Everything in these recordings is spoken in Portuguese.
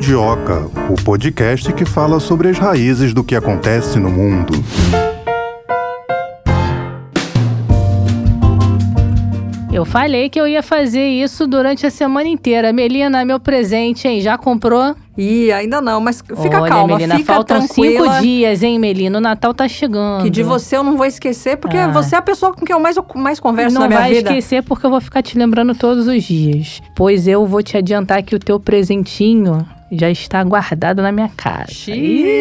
Mundioca, o podcast que fala sobre as raízes do que acontece no mundo. Eu falei que eu ia fazer isso durante a semana inteira. Melina, meu presente, hein? Já comprou? Ih, ainda não, mas fica Olha, calma, Melina, fica faltam tranquila. 5 dias, hein, Melina? O Natal tá chegando. Que de você eu não vou esquecer, porque você é a pessoa com quem eu mais converso na minha vida. Não vai esquecer porque eu vou ficar te lembrando todos os dias. Pois eu vou te adiantar que o teu presentinho já está guardado na minha casa.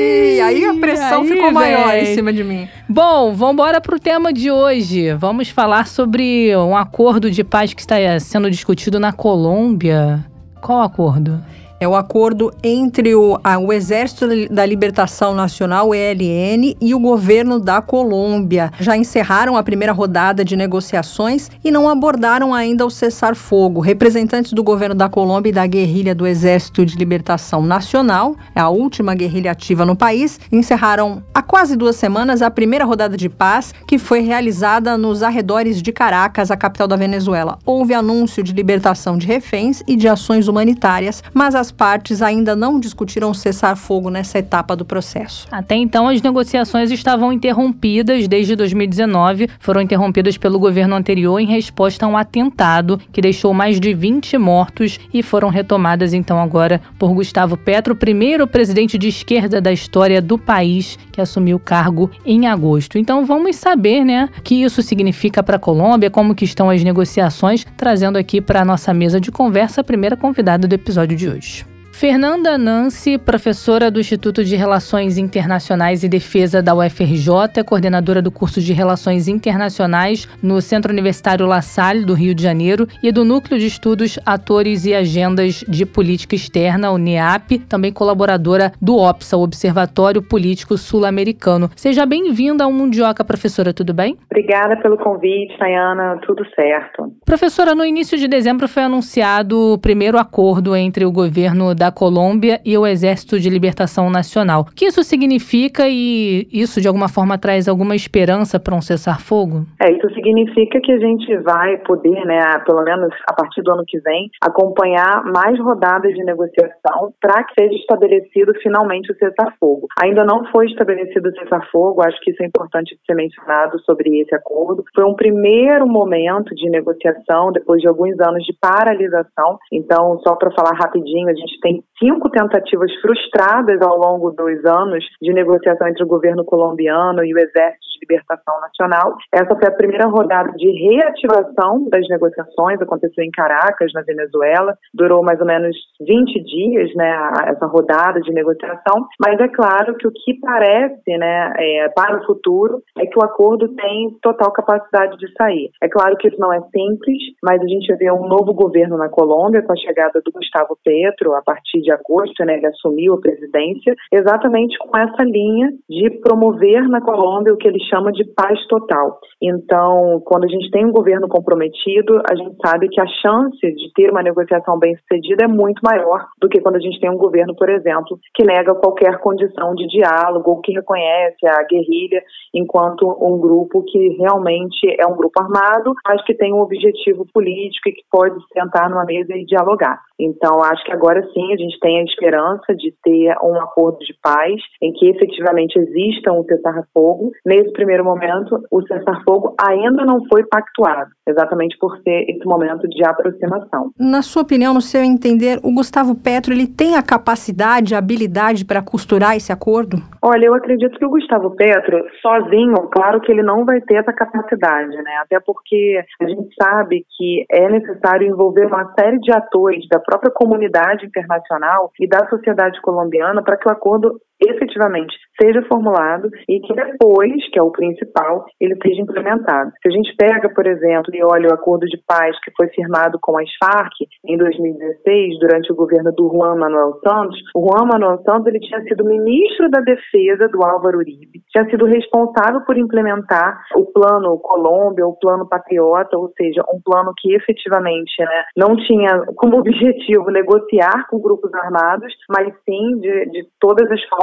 Aí a pressão ficou maior em cima de mim. Bom, vamos embora pro tema de hoje. Vamos falar sobre um acordo de paz que está sendo discutido na Colômbia. Qual acordo? É o acordo entre o Exército da Libertação Nacional, o ELN, e o governo da Colômbia. Já encerraram a primeira rodada de negociações e não abordaram ainda o cessar-fogo. Representantes do governo da Colômbia e da guerrilha do Exército de Libertação Nacional, a última guerrilha ativa no país, encerraram há quase 2 semanas a primeira rodada de paz, que foi realizada nos arredores de Caracas, a capital da Venezuela. Houve anúncio de libertação de reféns e de ações humanitárias, mas as partes ainda não discutiram cessar-fogo nessa etapa do processo. Até então, as negociações estavam interrompidas desde 2019. Foram interrompidas pelo governo anterior em resposta a um atentado que deixou mais de 20 mortos e foram retomadas então agora por Gustavo Petro, o primeiro presidente de esquerda da história do país que assumiu o cargo em agosto. Então vamos saber, o que isso significa para a Colômbia, como que estão as negociações, trazendo aqui para a nossa mesa de conversa a primeira convidada do episódio de hoje. Fernanda Nancy, professora do Instituto de Relações Internacionais e Defesa da UFRJ, coordenadora do curso de Relações Internacionais no Centro Universitário La Salle, do Rio de Janeiro, e do Núcleo de Estudos, Atores e Agendas de Política Externa, o NEAP, também colaboradora do OPSA, o Observatório Político Sul-Americano. Seja bem-vinda ao Mundioca, professora, tudo bem? Obrigada pelo convite, Tayana, tudo certo. Professora, no início de dezembro foi anunciado o primeiro acordo entre o governo da Colômbia e o Exército de Libertação Nacional. O que isso significa e isso de alguma forma traz alguma esperança para um cessar-fogo? Isso significa que a gente vai poder, pelo menos a partir do ano que vem, acompanhar mais rodadas de negociação para que seja estabelecido finalmente o cessar-fogo. Ainda não foi estabelecido o cessar-fogo, acho que isso é importante ser mencionado sobre esse acordo. Foi um primeiro momento de negociação depois de alguns anos de paralisação. Então, só para falar rapidinho, a gente tem 5 tentativas frustradas ao longo dos anos de negociação entre o governo colombiano e o Exército de Libertação Nacional. Essa foi a primeira rodada de reativação das negociações, aconteceu em Caracas, na Venezuela, durou mais ou menos 20 dias, essa rodada de negociação, mas é claro que o que parece, para o futuro, é que o acordo tem total capacidade de sair. É claro que isso não é simples, mas a gente vê um novo governo na Colômbia, com a chegada do Gustavo Petro, a partir de agosto, ele assumiu a presidência, exatamente com essa linha de promover na Colômbia o que ele chama de paz total. Então, quando a gente tem um governo comprometido, a gente sabe que a chance de ter uma negociação bem-sucedida é muito maior do que quando a gente tem um governo, por exemplo, que nega qualquer condição de diálogo ou que reconhece a guerrilha enquanto um grupo que realmente é um grupo armado, mas que tem um objetivo político e que pode sentar numa mesa e dialogar. Então, acho que agora sim a gente tem a esperança de ter um acordo de paz em que efetivamente exista um cessar-fogo. Nesse primeiro momento, o cessar-fogo ainda não foi pactuado, exatamente por ser esse momento de aproximação. Na sua opinião, no seu entender, o Gustavo Petro ele tem a capacidade, a habilidade para costurar esse acordo? Olha, eu acredito que o Gustavo Petro, sozinho, claro que ele não vai ter essa capacidade, até porque a gente sabe que é necessário envolver uma série de atores da própria comunidade internacional e da sociedade colombiana para que o acordo efetivamente seja formulado e que depois, que é o principal, ele seja implementado. Se a gente pega, por exemplo, e olha o acordo de paz que foi firmado com as Farc em 2016, durante o governo do Juan Manuel Santos, o Juan Manuel Santos ele tinha sido ministro da Defesa do Álvaro Uribe, tinha sido responsável por implementar o Plano Colômbia, o Plano Patriota, ou seja, um plano que efetivamente não tinha como objetivo negociar com grupos armados, mas sim de todas as formas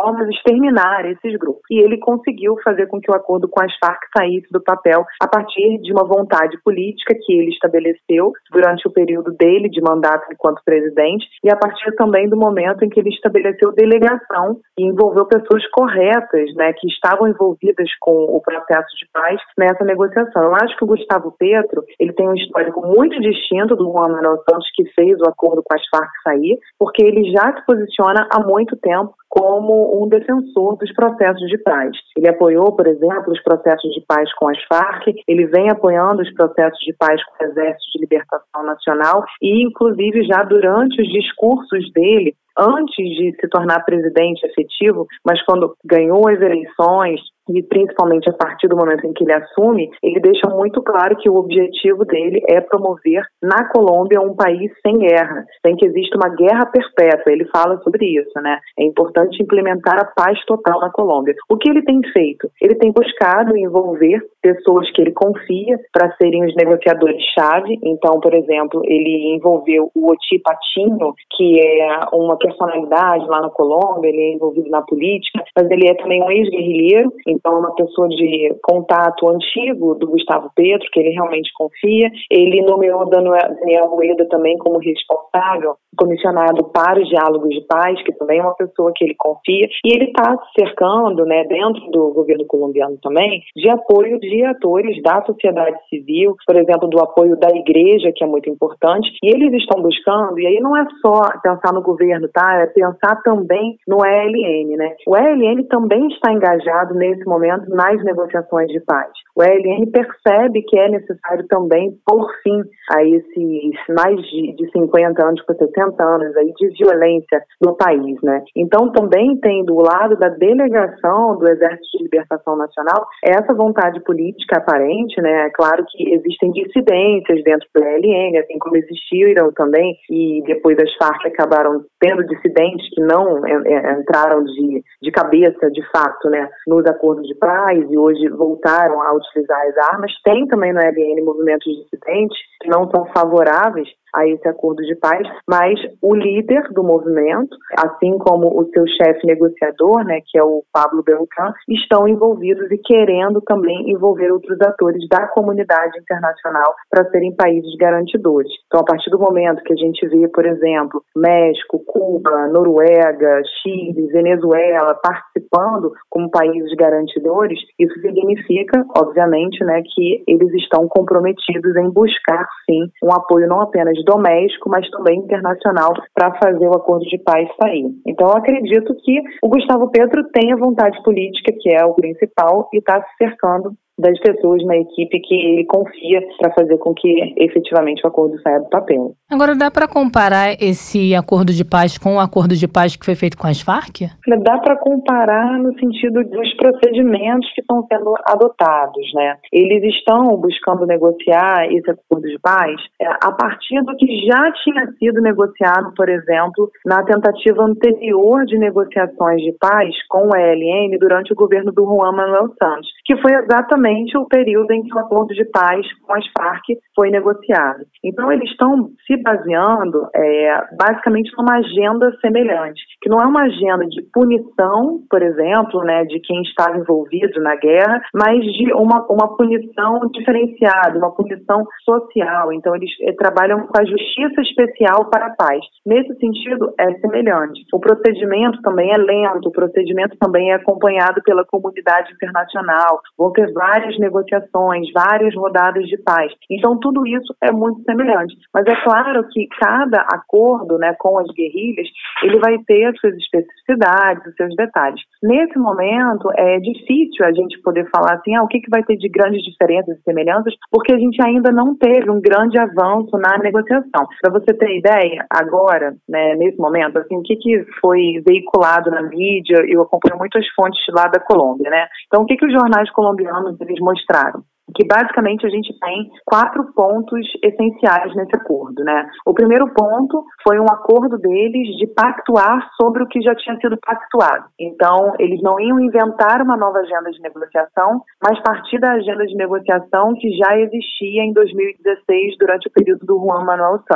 vamos exterminar esses grupos. E ele conseguiu fazer com que o acordo com as Farc saísse do papel a partir de uma vontade política que ele estabeleceu durante o período dele de mandato enquanto presidente e a partir também do momento em que ele estabeleceu delegação e envolveu pessoas corretas, né, que estavam envolvidas com o processo de paz nessa negociação. Eu acho que o Gustavo Petro, ele tem um histórico muito distinto do Juan Manuel Santos, que fez o acordo com as Farc sair, porque ele já se posiciona há muito tempo como um defensor dos processos de paz. Ele apoiou, por exemplo, os processos de paz com as Farc, ele vem apoiando os processos de paz com o Exército de Libertação Nacional e, inclusive, já durante os discursos dele, antes de se tornar presidente efetivo, mas quando ganhou as eleições, e principalmente a partir do momento em que ele assume, ele deixa muito claro que o objetivo dele é promover na Colômbia um país sem guerra, sem que exista uma guerra perpétua. Ele fala sobre isso, né? É importante implementar a paz total na Colômbia. O que ele tem feito? Ele tem buscado envolver pessoas que ele confia para serem os negociadores-chave. Então, por exemplo, ele envolveu o Oti Patinho, que é uma personalidade lá na Colômbia, ele é envolvido na política, mas ele é também um ex-guerrilheiro, então é uma pessoa de contato antigo do Gustavo Petro, que ele realmente confia. Ele nomeou Daniel Rueda também como responsável, comissionado para os diálogos de paz, que também é uma pessoa que ele confia, e ele está se cercando, né, dentro do governo colombiano também, de apoio de atores da sociedade civil, por exemplo, do apoio da igreja, que é muito importante, e eles estão buscando, e aí não é só pensar no governo, tá? É pensar também no ELN, né? O ELN também está engajado nesse momento nas negociações de paz. O ELN percebe que é necessário também pôr fim a esses mais de 50 anos para 60 anos aí de violência no país, né? Então também tem do lado da delegação do Exército de Libertação Nacional essa vontade política aparente, né? É claro que existem dissidências dentro do ELN, assim como existiram também, e depois as Farc acabaram tendo dissidentes que não entraram de cabeça, de fato, né, nos acordos de paz e hoje voltaram a utilizar as armas. Tem também no ELN movimentos dissidentes que não são favoráveis a esse acordo de paz, mas o líder do movimento, assim como o seu chefe negociador, né, que é o Pablo Beltrán, estão envolvidos e querendo também envolver outros atores da comunidade internacional para serem países garantidores. Então, a partir do momento que a gente vê, por exemplo, México, Cuba, Noruega, Chile, Venezuela participando como países garantidores, isso significa, obviamente, né, que eles estão comprometidos em buscar, sim, um apoio não apenas doméstico, mas também internacional para fazer o acordo de paz sair. Então, eu acredito que o Gustavo Petro tem a vontade política, que é o principal, e está se cercando das pessoas na equipe que ele confia para fazer com que efetivamente o acordo saia do papel. Agora, dá para comparar esse acordo de paz com o acordo de paz que foi feito com as Farc? Dá para comparar no sentido dos procedimentos que estão sendo adotados, né? Eles estão buscando negociar esse acordo de paz a partir do que já tinha sido negociado, por exemplo, na tentativa anterior de negociações de paz com o ELN durante o governo do Juan Manuel Santos, que foi exatamente o período em que o acordo de paz com as Farc foi negociado. Então, eles estão se baseando basicamente numa agenda semelhante, que não é uma agenda de punição, por exemplo, né, de quem estava envolvido na guerra, mas de uma punição diferenciada, uma punição social. Então, eles trabalham com a justiça especial para a paz. Nesse sentido, é semelhante. O procedimento também é lento, o procedimento também é acompanhado pela comunidade internacional. Vão ter várias negociações, várias rodadas de paz. Então, tudo isso é muito semelhante. Mas é claro que cada acordo, né, com as guerrilhas, ele vai ter as suas especificidades, os seus detalhes. Nesse momento, é difícil a gente poder falar assim, o que vai ter de grandes diferenças e semelhanças, porque a gente ainda não teve um grande avanço na negociação. Para você ter ideia, agora, né, nesse momento, assim, o que foi veiculado na mídia, eu acompanho muitas fontes lá da Colômbia, né? Então, o que os jornais colombianos eles mostraram? Que basicamente a gente tem 4 pontos essenciais nesse acordo, né? O primeiro ponto foi um acordo deles de pactuar sobre o que já tinha sido pactuado. Então, eles não iam inventar uma nova agenda de negociação, mas partir da agenda de negociação que já existia em 2016 durante o período do Juan Manuel Santos.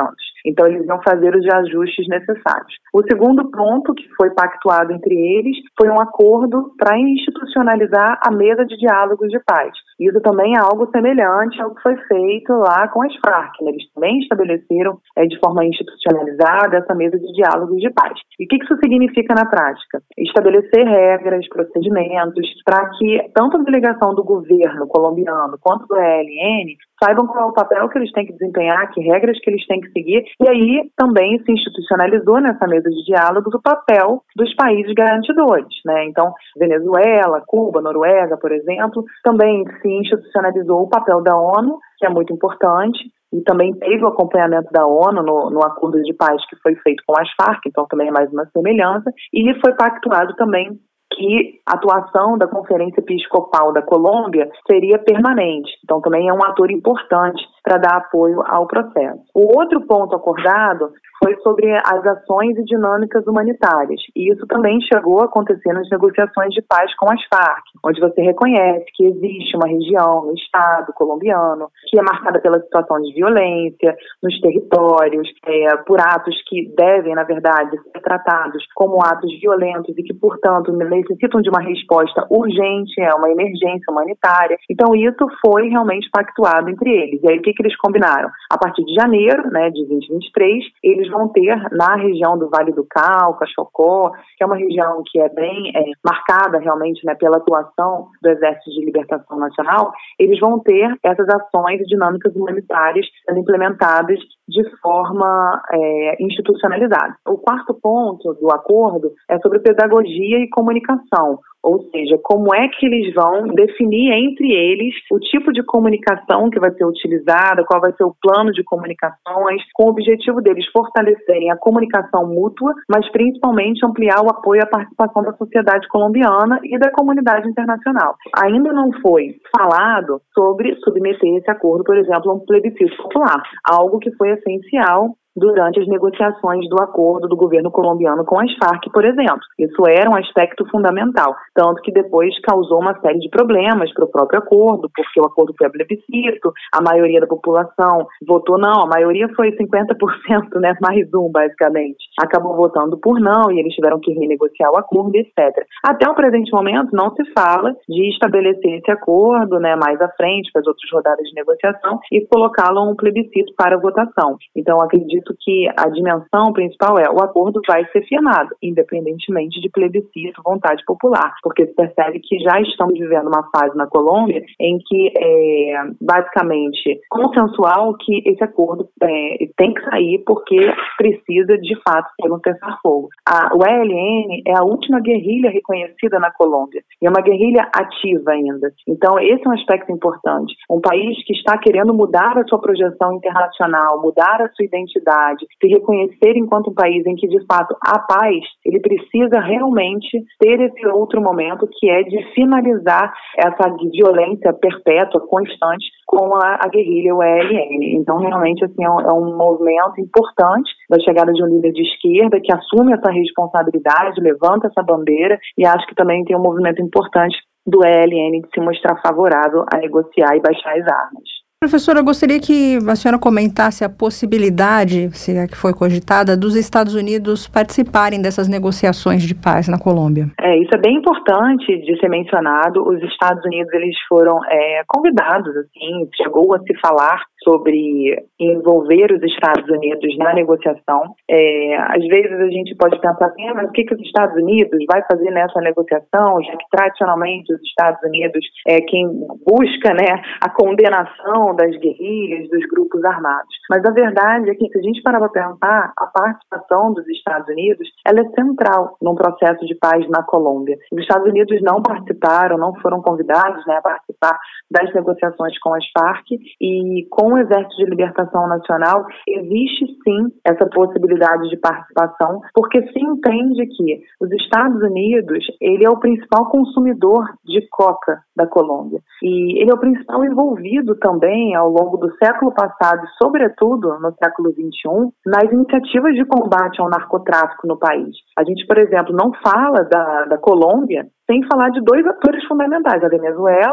Então, eles iam fazer os ajustes necessários. O segundo ponto que foi pactuado entre eles foi um acordo para institucionalizar a mesa de diálogos de paz. Isso também é algo semelhante ao que foi feito lá com as Farc, né? Eles também estabeleceram de forma institucionalizada essa mesa de diálogos de paz. E o que isso significa na prática? Estabelecer regras, procedimentos, para que tanto a delegação do governo colombiano quanto do ELN saibam qual é o papel que eles têm que desempenhar, que regras que eles têm que seguir, e aí também se institucionalizou nessa mesa de diálogos o papel dos países garantidores, né? Então, Venezuela, Cuba, Noruega, por exemplo, também se institucionalizou o papel da ONU, que é muito importante, e também teve o acompanhamento da ONU no acordo de paz que foi feito com as Farc, então também é mais uma semelhança, e foi pactuado também que a atuação da Conferência Episcopal da Colômbia seria permanente. Então, também é um ator importante para dar apoio ao processo. O outro ponto acordado foi sobre as ações e dinâmicas humanitárias. E isso também chegou a acontecer nas negociações de paz com as Farc, onde você reconhece que existe uma região no Estado colombiano que é marcada pela situação de violência nos territórios, por atos que devem, na verdade, ser tratados como atos violentos e que, portanto, necessitam de uma resposta urgente, uma emergência humanitária. Então, isso foi realmente pactuado entre eles. E aí, o que eles combinaram? A partir de janeiro, né, de 2023, eles vão ter na região do Vale do Cauca, Chocó, que é uma região que é bem marcada realmente, né, pela atuação do Exército de Libertação Nacional, eles vão ter essas ações e dinâmicas humanitárias sendo implementadas de forma institucionalizada. O quarto ponto do acordo é sobre pedagogia e comunicação. Ou seja, como é que eles vão definir entre eles o tipo de comunicação que vai ser utilizada, qual vai ser o plano de comunicações, com o objetivo deles fortalecerem a comunicação mútua, mas principalmente ampliar o apoio à participação da sociedade colombiana e da comunidade internacional. Ainda não foi falado sobre submeter esse acordo, por exemplo, a um plebiscito popular, algo que foi essencial durante as negociações do acordo do governo colombiano com as Farc, por exemplo. Isso era um aspecto fundamental, tanto que depois causou uma série de problemas para o próprio acordo, porque o acordo foi a plebiscito, a maioria da população votou não, a maioria foi 50%, né, mais um, basicamente. Acabou votando por não e eles tiveram que renegociar o acordo, etc. Até o presente momento não se fala de estabelecer esse acordo, né, mais à frente, para as outras rodadas de negociação, e colocá-lo a um plebiscito para votação. Então, acredito que a dimensão principal o acordo vai ser firmado, independentemente de plebiscito, vontade popular, porque se percebe que já estamos vivendo uma fase na Colômbia em que é basicamente consensual que esse acordo tem que sair porque precisa de fato ter um cessar-fogo. O ELN é a última guerrilha reconhecida na Colômbia e é uma guerrilha ativa ainda. Então esse é um aspecto importante. Um país que está querendo mudar a sua projeção internacional, mudar a sua identidade, se reconhecer enquanto um país em que de fato há paz, ele precisa realmente ter esse outro momento que é de finalizar essa violência perpétua, constante com a guerrilha, o ELN. Então realmente assim, é um movimento importante da chegada de um líder de esquerda que assume essa responsabilidade, levanta essa bandeira e acho que também tem um movimento importante do ELN de se mostrar favorável a negociar e baixar as armas. Professora, eu gostaria que a senhora comentasse a possibilidade, se é que foi cogitada, dos Estados Unidos participarem dessas negociações de paz na Colômbia. Isso é bem importante de ser mencionado. Os Estados Unidos eles foram convidados, assim, chegou a se falar sobre envolver os Estados Unidos na negociação. Às vezes a gente pode pensar assim, mas o que os Estados Unidos vai fazer nessa negociação, já que tradicionalmente os Estados Unidos é quem busca, né, a condenação das guerrilhas, dos grupos armados. Mas a verdade é que, se a gente parar para pensar, a participação dos Estados Unidos ela é central num processo de paz na Colômbia. Os Estados Unidos não participaram, não foram convidados, né, a participar das negociações com as Farc, e com o Exército de Libertação Nacional existe sim essa possibilidade de participação, porque se entende que os Estados Unidos ele é o principal consumidor de coca da Colômbia, e ele é o principal envolvido também ao longo do século passado, sobretudo no século XXI, nas iniciativas de combate ao narcotráfico no país. A gente, por exemplo, não fala da Colômbia sem falar de dois atores fundamentais, a Venezuela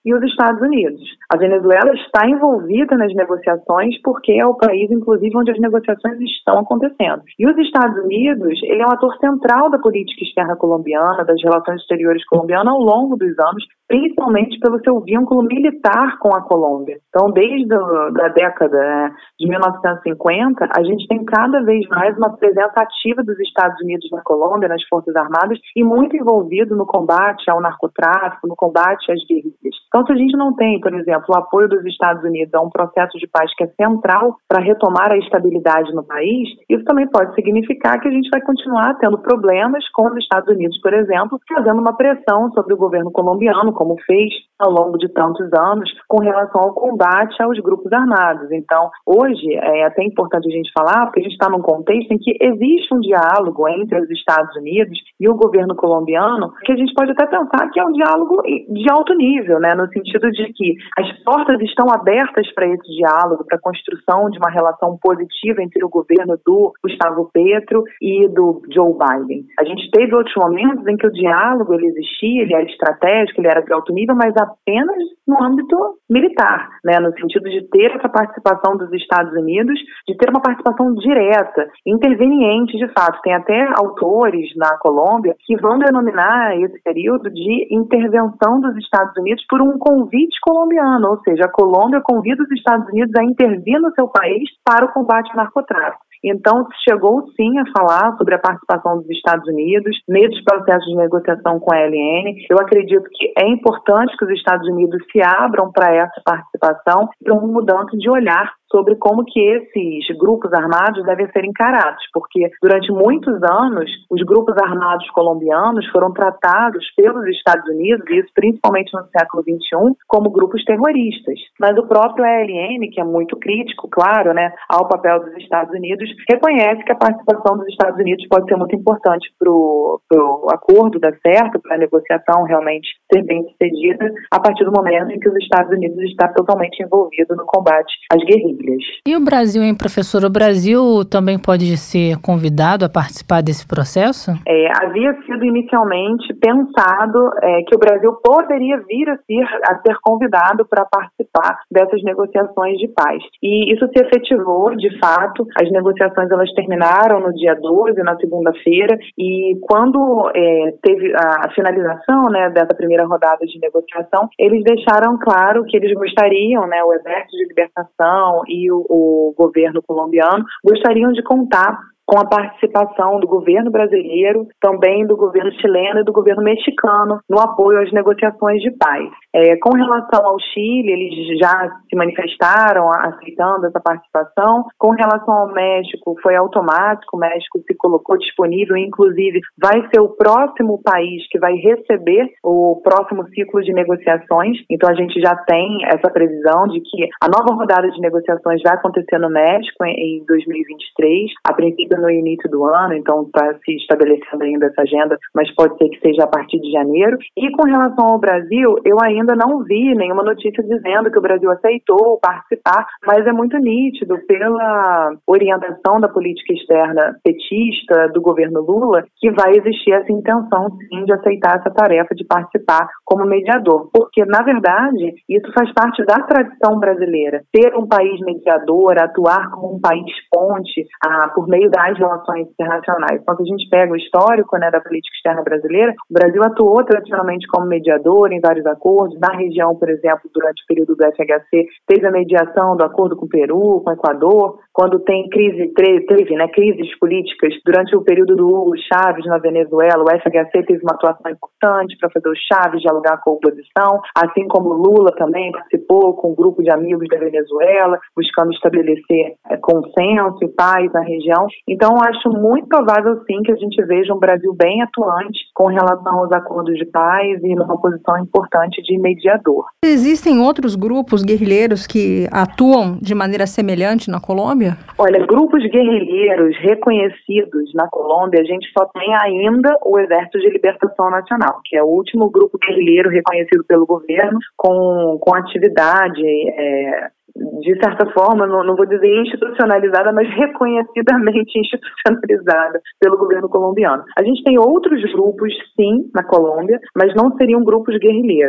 e os Estados Unidos. A Venezuela está envolvida nas negociações porque é o país, inclusive, onde as negociações estão acontecendo. E os Estados Unidos, ele é um ator central da política externa colombiana, das relações exteriores colombianas ao longo dos anos, principalmente pelo seu vínculo militar com a Colômbia. Então, desde a década de 1950, a gente tem cada vez mais uma presença ativa dos Estados Unidos na Colômbia, nas Forças Armadas, e muito envolvido no combate ao narcotráfico, no combate às guerrilhas. Então, se a gente não tem, por exemplo, o apoio dos Estados Unidos a um processo de paz que é central para retomar a estabilidade no país, isso também pode significar que a gente vai continuar tendo problemas com os Estados Unidos, por exemplo, fazendo uma pressão sobre o governo colombiano, como fez ao longo de tantos anos, com relação ao combate aos grupos armados. Então, hoje, é até importante a gente falar, porque a gente está num contexto em que existe um diálogo entre os Estados Unidos e o governo colombiano, que a gente pode até pensar que é um diálogo de alto nível, né, no sentido de que as portas estão abertas para esse diálogo, para a construção de uma relação positiva entre o governo do Gustavo Petro e do Joe Biden. A gente teve outros momentos em que o diálogo ele existia, ele era estratégico, ele era de alto nível, mas apenas no âmbito militar, né, no sentido de ter essa participação dos Estados Unidos, de ter uma participação direta, interveniente de fato. Tem até autores na Colômbia que vão denominar esse período de intervenção dos Estados Unidos por um convite colombiano, ou seja, a Colômbia convida os Estados Unidos a intervir no seu país para o combate ao narcotráfico. Então, chegou sim a falar sobre a participação dos Estados Unidos nesses processos de negociação com a ELN. Eu acredito que é importante que os Estados Unidos se abram para essa participação e para uma mudança de olhar sobre como que esses grupos armados devem ser encarados, porque durante muitos anos os grupos armados colombianos foram tratados pelos Estados Unidos, e isso principalmente no século XXI, como grupos terroristas. Mas o próprio ELN, que é muito crítico, claro, né, ao papel dos Estados Unidos, reconhece que a participação dos Estados Unidos pode ser muito importante para o acordo dar certo, para a negociação realmente ser bem sucedida, a partir do momento em que os Estados Unidos está totalmente envolvido no combate às guerrilhas. E o Brasil, hein, professor? O Brasil também pode ser convidado a participar desse processo? Havia sido inicialmente pensado que o Brasil poderia vir a ser convidado para participar dessas negociações de paz. E isso se efetivou, de fato. As negociações elas terminaram no dia 12, na segunda-feira, e quando teve a finalização, né, dessa primeira rodada de negociação, eles deixaram claro que eles gostariam, né, o Exército de Libertação e o governo colombiano gostariam de contar com a participação do governo brasileiro, também do governo chileno e do governo mexicano no apoio às negociações de paz. Com relação ao Chile, eles já se manifestaram aceitando essa participação. Com relação ao México, foi automático, o México se colocou disponível, inclusive vai ser o próximo país que vai receber o próximo ciclo de negociações. Então a gente já tem essa previsão de que a nova rodada de negociações vai acontecer no México em 2023, a princípio no início do ano, então está se estabelecendo ainda essa agenda, mas pode ser que seja a partir de janeiro. E com relação ao Brasil, eu ainda não vi nenhuma notícia dizendo que o Brasil aceitou participar, mas é muito nítido pela orientação da política externa petista do governo Lula que vai existir essa intenção, sim, de aceitar essa tarefa de participar como mediador, porque, na verdade, isso faz parte da tradição brasileira, ser um país mediador, atuar como um país ponte por meio das relações internacionais. Então, se a gente pega o histórico, né, da política externa brasileira, o Brasil atuou tradicionalmente como mediador em vários acordos. Na região, por exemplo, durante o período do FHC, teve a mediação do acordo com o Peru, com o Equador. Quando tem crises políticas, durante o período do Hugo Chávez na Venezuela, o FHC teve uma atuação importante para fazer o Chávez dialogar com a oposição, assim como o Lula também participou com um grupo de amigos da Venezuela, buscando estabelecer consenso e paz na região. Então, acho muito provável, sim, que a gente veja um Brasil bem atuante com relação aos acordos de paz e numa posição importante de mediador. Existem outros grupos guerrilheiros que atuam de maneira semelhante na Colômbia? Olha, grupos guerrilheiros reconhecidos na Colômbia, a gente só tem ainda o Exército de Libertação Nacional, que é o último grupo guerrilheiro reconhecido pelo governo com atividade de certa forma, não vou dizer institucionalizada, mas reconhecidamente institucionalizada pelo governo colombiano. A gente tem outros grupos, sim, na Colômbia, mas não seriam grupos guerrilheiros, tá?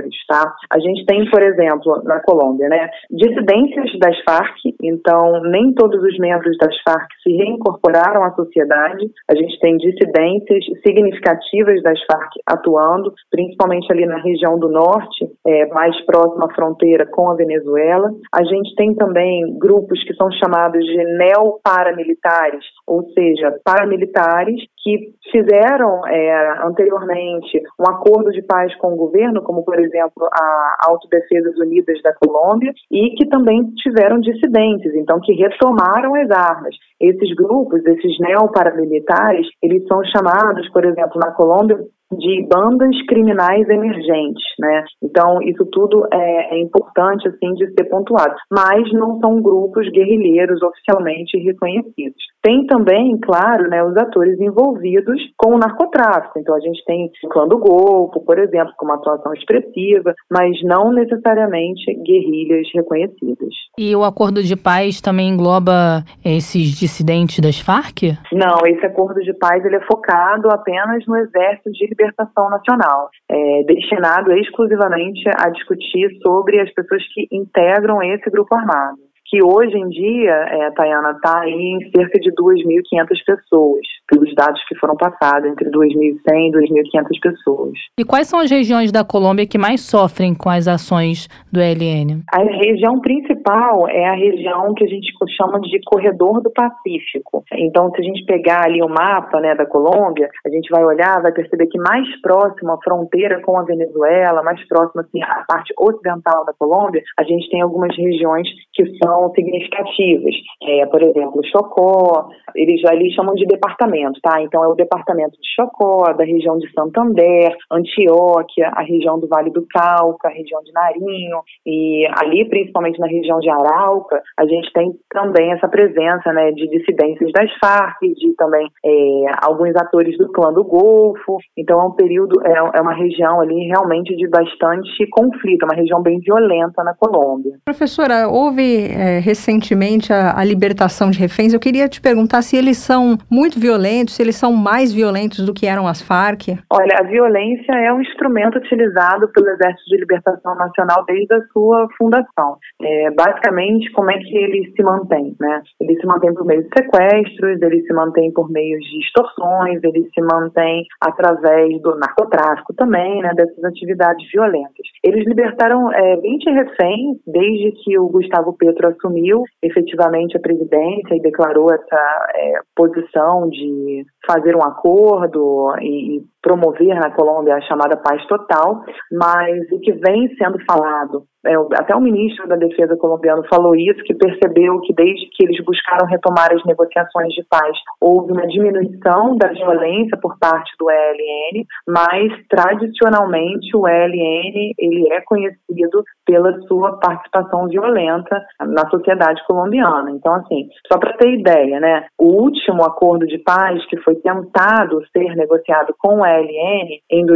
tá? A gente tem, por exemplo, na Colômbia, né, dissidências das Farc, então nem todos os membros das Farc se reincorporaram à sociedade. A gente tem dissidências significativas das Farc atuando, principalmente ali na região do norte, mais próxima à fronteira com a Venezuela. A gente tem também grupos que são chamados de neoparamilitares, ou seja, paramilitares que fizeram anteriormente um acordo de paz com o governo, como, por exemplo, a Autodefesas Unidas da Colômbia, e que também tiveram dissidentes, então que retomaram as armas. Esses grupos, esses neoparamilitares, eles são chamados, por exemplo, na Colômbia, de bandas criminais emergentes, né? Então, isso tudo é importante, assim, de ser pontuado. Mas não são grupos guerrilheiros oficialmente reconhecidos. Tem também, claro, né, os atores envolvidos com o narcotráfico. Então, a gente tem o Clã do Golfo, por exemplo, com uma atuação expressiva, mas não necessariamente guerrilhas reconhecidas. E o acordo de paz também engloba esses dissidentes das Farc? Não, esse acordo de paz ele é focado apenas no Exército de Libertação Nacional, destinado exclusivamente a discutir sobre as pessoas que integram esse grupo armado, que hoje em dia, Tayana, está em cerca de 2.500 pessoas, pelos dados que foram passados, entre 2.100 e 2.500 pessoas. E quais são as regiões da Colômbia que mais sofrem com as ações do ELN? A região principal é a região que a gente chama de Corredor do Pacífico. Então, se a gente pegar ali o mapa, né, da Colômbia, a gente vai olhar, vai perceber que mais próximo à fronteira com a Venezuela, mais próximo assim, à parte ocidental da Colômbia, a gente tem algumas regiões que são significativas. Por exemplo, Chocó, eles chamam de departamento, tá? Então é o departamento de Chocó, da região de Santander, Antioquia, a região do Vale do Cauca, a região de Nariño, e ali, principalmente na região de Arauca, a gente tem também essa presença, né, de dissidências das Farc, de também alguns atores do Clã do Golfo. Então é um período, é uma região ali realmente de bastante conflito, uma região bem violenta na Colômbia. Professora, houve recentemente a libertação de reféns. Eu queria te perguntar se eles são muito violentos, se eles são mais violentos do que eram as Farc. Olha, a violência é um instrumento utilizado pelo Exército de Libertação Nacional desde a sua fundação. Basicamente, como é que ele se mantém, né? Ele se mantém por meio de sequestros, ele se mantém por meio de extorsões, ele se mantém através do narcotráfico também, né? Dessas atividades violentas. Eles libertaram 20 reféns desde que o Gustavo Petro assumiu efetivamente a presidência e declarou essa posição de fazer um acordo e promover na Colômbia a chamada paz total, mas o que vem sendo falado, até o ministro da Defesa colombiano falou isso, que percebeu que desde que eles buscaram retomar as negociações de paz, houve uma diminuição da violência por parte do ELN, mas tradicionalmente o ELN ele é conhecido pela sua participação violenta na sociedade colombiana. Então, assim, só para ter ideia, né, o último acordo de paz que foi tentado ser negociado com o ELN em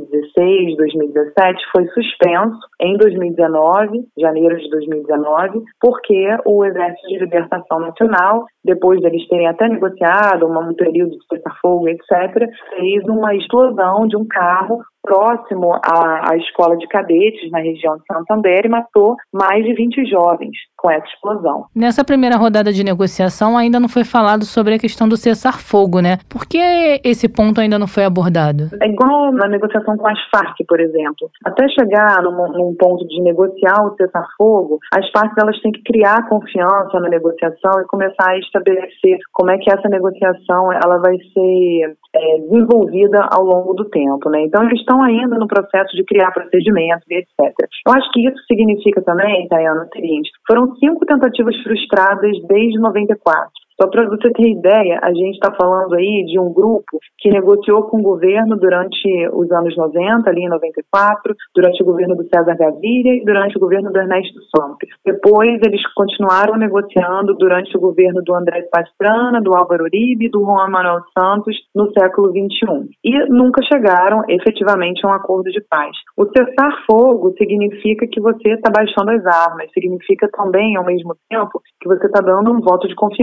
2016, 2017, foi suspenso em 2019, janeiro de 2019, porque o Exército de Libertação Nacional, depois deles terem até negociado um período de cessar-fogo, etc., fez uma explosão de um carro próximo à escola de cadetes na região de Santander e matou mais de 20 jovens com essa explosão. Nessa primeira rodada de negociação ainda não foi falado sobre a questão do cessar-fogo, né? Por que esse ponto ainda não foi abordado? É igual na negociação com as Farc, por exemplo. Até chegar num ponto de negociar o cessar-fogo, as partes elas têm que criar confiança na negociação e começar a estabelecer como é que essa negociação ela vai ser desenvolvida ao longo do tempo, né? Então eles estão ainda no processo de criar procedimentos e etc. Eu acho que isso significa também, Tayana, o seguinte: foram 5 tentativas frustradas desde 94. Só para você ter ideia, a gente está falando aí de um grupo que negociou com o governo durante os anos 90, ali em 94, durante o governo do César Gaviria e durante o governo do Ernesto Samper. Depois eles continuaram negociando durante o governo do Andrés Pastrana, do Álvaro Uribe e do Juan Manuel Santos no século XXI. E nunca chegaram efetivamente a um acordo de paz. O cessar-fogo significa que você está baixando as armas, significa também, ao mesmo tempo, que você está dando um voto de confiança para o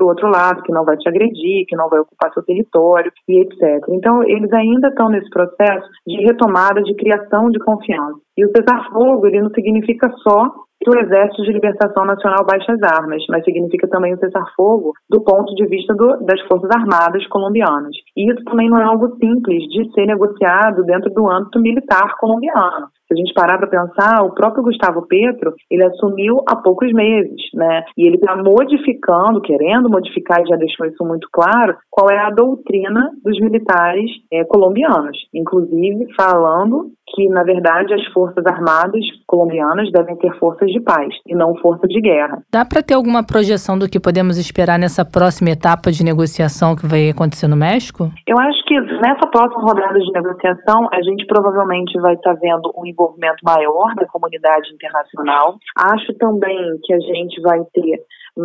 o outro lado, que não vai te agredir, que não vai ocupar seu território e etc. Então, eles ainda estão nesse processo de retomada, de criação de confiança. E o cessar-fogo, ele não significa só que o Exército de Libertação Nacional baixe as armas, mas significa também o cessar-fogo do ponto de vista das Forças Armadas colombianas. E isso também não é algo simples de ser negociado dentro do âmbito militar colombiano. Se a gente parar para pensar, o próprio Gustavo Petro, ele assumiu há poucos meses, né? E ele está modificando, querendo modificar, e já deixou isso muito claro, qual é a doutrina dos militares colombianos. Inclusive falando que, na verdade, as Forças Armadas colombianas devem ter forças de paz e não forças de guerra. Dá para ter alguma projeção do que podemos esperar nessa próxima etapa de negociação que vai acontecer no México? Eu acho que nessa próxima rodada de negociação, a gente provavelmente vai estar vendo um envolvimento maior da comunidade internacional. Acho também que a gente vai ter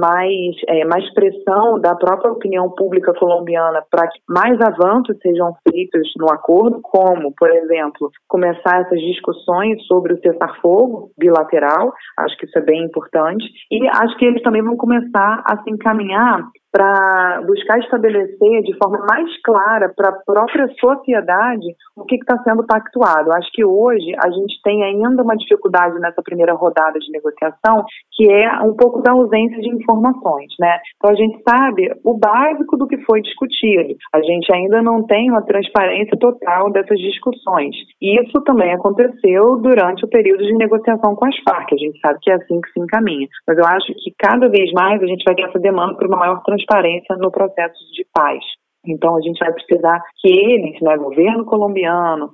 mais pressão da própria opinião pública colombiana para que mais avanços sejam feitos no acordo, como, por exemplo, começar essas discussões sobre o cessar-fogo bilateral. Acho que isso é bem importante. E acho que eles também vão começar a se encaminhar para buscar estabelecer de forma mais clara para a própria sociedade o que está sendo pactuado. Acho que hoje a gente tem ainda uma dificuldade nessa primeira rodada de negociação, que é um pouco da ausência de informações, né? Então a gente sabe o básico do que foi discutido. A gente ainda não tem uma transparência total dessas discussões. E isso também aconteceu durante o período de negociação com as Farc. A gente sabe que é assim que se encaminha. Mas eu acho que cada vez mais a gente vai ter essa demanda por uma maior transparência no processo de paz. Então, a gente vai precisar que eles, né, governo colombiano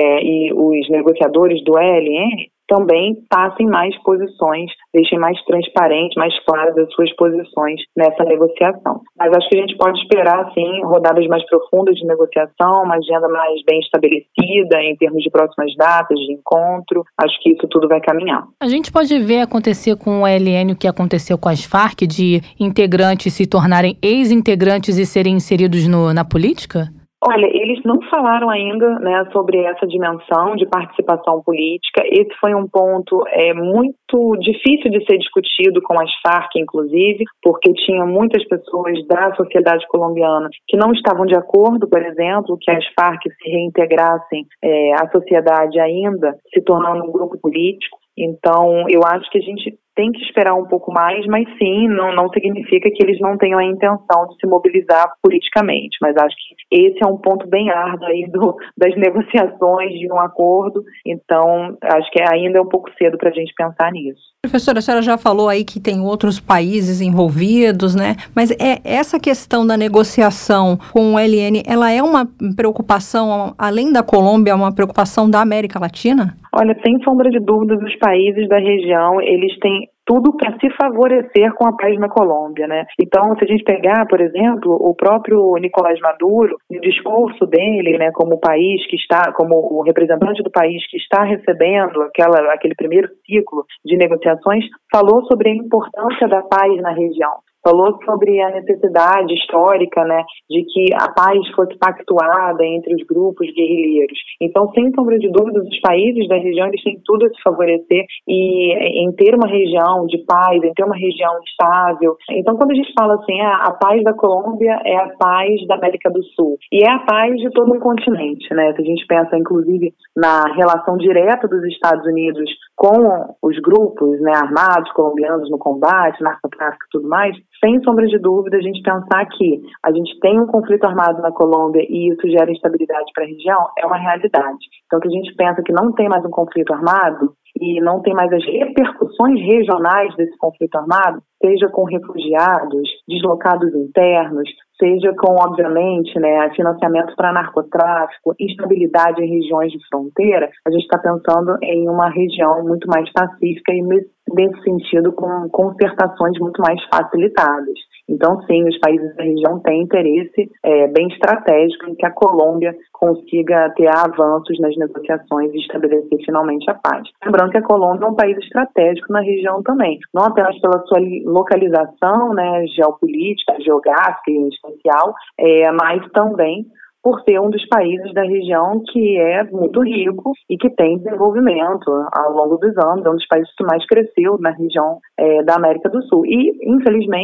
e os negociadores do ELN, também passem mais posições, deixem mais transparentes, mais claras as suas posições nessa negociação. Mas acho que a gente pode esperar, sim, rodadas mais profundas de negociação, uma agenda mais bem estabelecida em termos de próximas datas de encontro. Acho que isso tudo vai caminhar. A gente pode ver acontecer com o ELN o que aconteceu com as Farc, de integrantes se tornarem ex-integrantes e serem inseridos na política? Olha, eles não falaram ainda, né, sobre essa dimensão de participação política. Esse foi um ponto muito difícil de ser discutido com as Farc, inclusive, porque tinha muitas pessoas da sociedade colombiana que não estavam de acordo, por exemplo, que as Farc se reintegrassem à sociedade ainda, se tornando um grupo político. Então, eu acho que a gente tem que esperar um pouco mais, mas sim, não significa que eles não tenham a intenção de se mobilizar politicamente, mas acho que esse é um ponto bem árduo aí das negociações de um acordo, então acho que ainda é um pouco cedo para a gente pensar nisso. Professora, a senhora já falou aí que tem outros países envolvidos, né? Mas essa questão da negociação com o ELN, ela é uma preocupação, além da Colômbia, uma preocupação da América Latina? Olha, sem sombra de dúvidas, os países da região, eles têm tudo para se favorecer com a paz na Colômbia, né? Então, se a gente pegar, por exemplo, o próprio Nicolás Maduro, no discurso dele, né, como o representante do país que está recebendo aquele primeiro ciclo de negociações, falou sobre a importância da paz na região. Falou sobre a necessidade histórica, né, de que a paz fosse pactuada entre os grupos guerrilheiros. Então, sem sombra de dúvidas, os países da região eles têm tudo a se favorecer em ter uma região de paz, em ter uma região estável. Então, quando a gente fala assim, a paz da Colômbia é a paz da América do Sul e é a paz de todo um continente, né? Se a gente pensa, inclusive, na relação direta dos Estados Unidos com os grupos, né, armados colombianos no combate, narcotráfico e tudo mais, sem sombra de dúvida, a gente pensar que a gente tem um conflito armado na Colômbia e isso gera instabilidade para a região é uma realidade. Então, que a gente pensa que não tem mais um conflito armado e não tem mais as repercussões regionais desse conflito armado, seja com refugiados, deslocados internos, seja com, obviamente, né, financiamento para narcotráfico, instabilidade em regiões de fronteira, a gente está pensando em uma região muito mais pacífica e, nesse sentido, com concertações muito mais facilitadas. Então, sim, os países da região têm interesse bem estratégico em que a Colômbia consiga ter avanços nas negociações e estabelecer finalmente a paz. Lembrando que a Colômbia é um país estratégico na região também, não apenas pela sua localização, né, geopolítica, geográfica em especial, mas também por ser um dos países da região que é muito rico e que tem desenvolvimento ao longo dos anos, é um dos países que mais cresceu na região da América do Sul. E, infelizmente,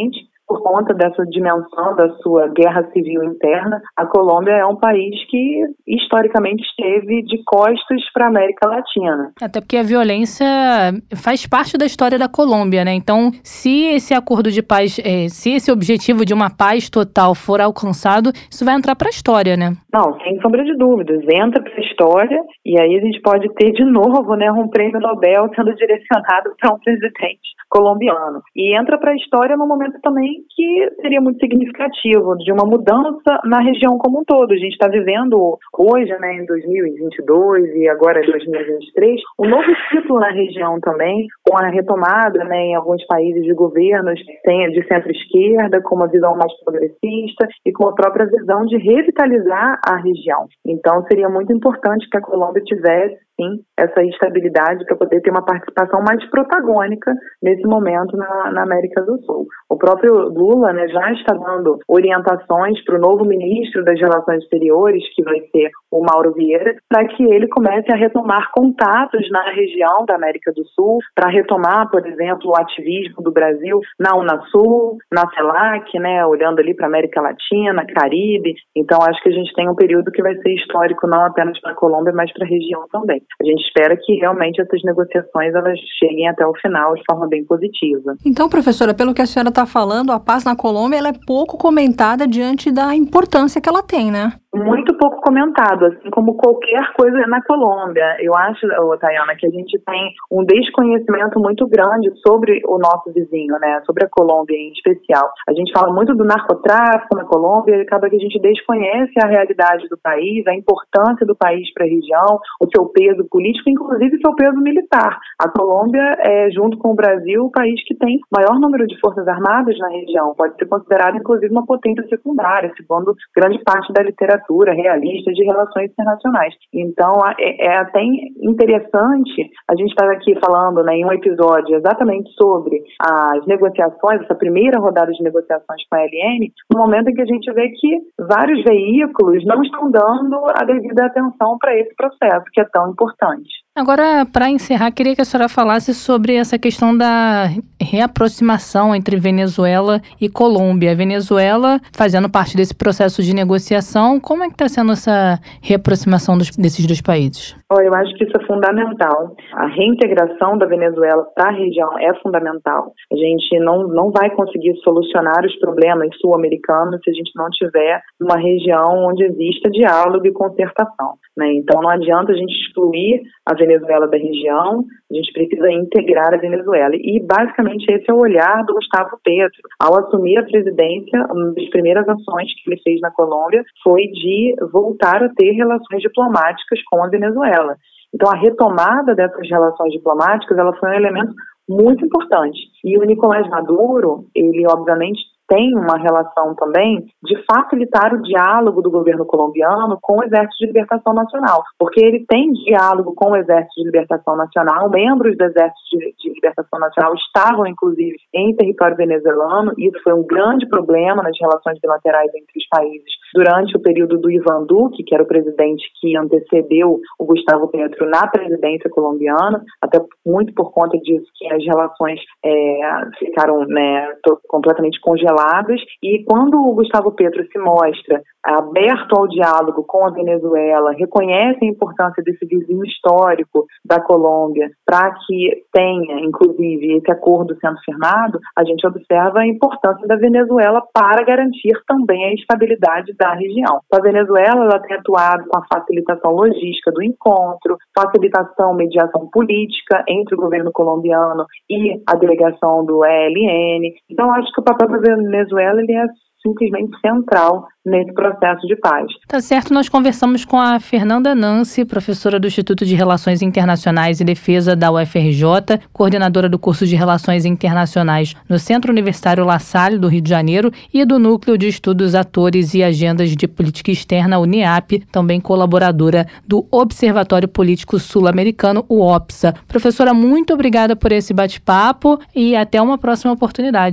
por conta dessa dimensão da sua guerra civil interna, a Colômbia é um país que historicamente esteve de costas para a América Latina. Até porque a violência faz parte da história da Colômbia, né? Então, se esse acordo de paz, se esse objetivo de uma paz total for alcançado, isso vai entrar para a história, né? Não, sem sombra de dúvidas, entra para a história e aí a gente pode ter de novo, né, um prêmio Nobel sendo direcionado para um presidente colombiano. E entra para a história num momento também que seria muito significativo, de uma mudança na região como um todo. A gente está vivendo hoje, né, em 2022 e agora em 2023, um novo ciclo na região também, com a retomada, né, em alguns países de governos de centro-esquerda, com uma visão mais progressista e com a própria visão de revitalizar a região. Então, seria muito importante que a Colômbia tivesse, sim, essa estabilidade para poder ter uma participação mais protagônica nesse momento na América do Sul. O próprio Lula, né, já está dando orientações para o novo ministro das Relações Exteriores, que vai ser o Mauro Vieira, para que ele comece a retomar contatos na região da América do Sul, para retomar, por exemplo, o ativismo do Brasil na Unasul, na CELAC, né, olhando ali para a América Latina, Caribe. Então, acho que a gente tem um período que vai ser histórico não apenas para a Colômbia, mas para a região também. A gente espera que realmente essas negociações elas cheguem até o final de forma bem positiva. Então, professora, pelo que a senhora está falando, a paz na Colômbia ela é pouco comentada diante da importância que ela tem, né? Muito pouco comentado, assim como qualquer coisa na Colômbia. Eu acho, Tayana, que a gente tem um desconhecimento muito grande sobre o nosso vizinho, né? Sobre a Colômbia em especial. A gente fala muito do narcotráfico na Colômbia e acaba que a gente desconhece a realidade do país, a importância do país para a região, o seu peso político, inclusive o seu peso militar. A Colômbia é, junto com o Brasil, o país que tem maior número de forças armadas na região. Pode ser considerado, inclusive, uma potência secundária, segundo grande parte da literatura realista de relações internacionais. Então, é até interessante a gente estar aqui falando, né, em um episódio exatamente sobre as negociações, essa primeira rodada de negociações com a ALN, no momento em que a gente vê que vários veículos não estão dando a devida atenção para esse processo, que é tão importante. Agora, para encerrar, queria que a senhora falasse sobre essa questão da reaproximação entre Venezuela e Colômbia. A Venezuela, fazendo parte desse processo de negociação, como é que está sendo essa reaproximação desses dois países? Eu acho que isso é fundamental. A reintegração da Venezuela para a região é fundamental. A gente não vai conseguir solucionar os problemas sul-americanos se a gente não tiver uma região onde exista diálogo e concertação, né? Então não adianta a gente excluir a Venezuela da região, a gente precisa integrar a Venezuela. E basicamente esse é o olhar do Gustavo Petro. Ao assumir a presidência, uma das primeiras ações que ele fez na Colômbia foi de voltar a ter relações diplomáticas com a Venezuela. Então, a retomada dessas relações diplomáticas, ela foi um elemento muito importante. E o Nicolás Maduro, ele obviamente tem uma relação também de facilitar o diálogo do governo colombiano com o Exército de Libertação Nacional, porque ele tem diálogo com o Exército de Libertação Nacional, membros do Exército de Libertação Nacional estavam, inclusive, em território venezuelano, e isso foi um grande problema nas relações bilaterais entre os países durante o período do Iván Duque, que era o presidente que antecedeu o Gustavo Petro na presidência colombiana, até muito por conta disso que as relações ficaram, né, completamente congeladas. E quando o Gustavo Petro se mostra aberto ao diálogo com a Venezuela, reconhece a importância desse vizinho histórico da Colômbia para que tenha, inclusive, esse acordo sendo firmado, a gente observa a importância da Venezuela para garantir também a estabilidade da região. A Venezuela ela tem atuado com a facilitação logística do encontro, facilitação, mediação política entre o governo colombiano e a delegação do ELN. Então, acho que o papel da Venezuela ele é simplesmente central nesse processo de paz. Tá certo, nós conversamos com a Fernanda Nancy, professora do Instituto de Relações Internacionais e Defesa da UFRJ, coordenadora do curso de Relações Internacionais no Centro Universitário La Salle, do Rio de Janeiro, e do Núcleo de Estudos, Atores e Agendas de Política Externa, UNIAP, também colaboradora do Observatório Político Sul-Americano, o OPSA. Professora, muito obrigada por esse bate-papo e até uma próxima oportunidade.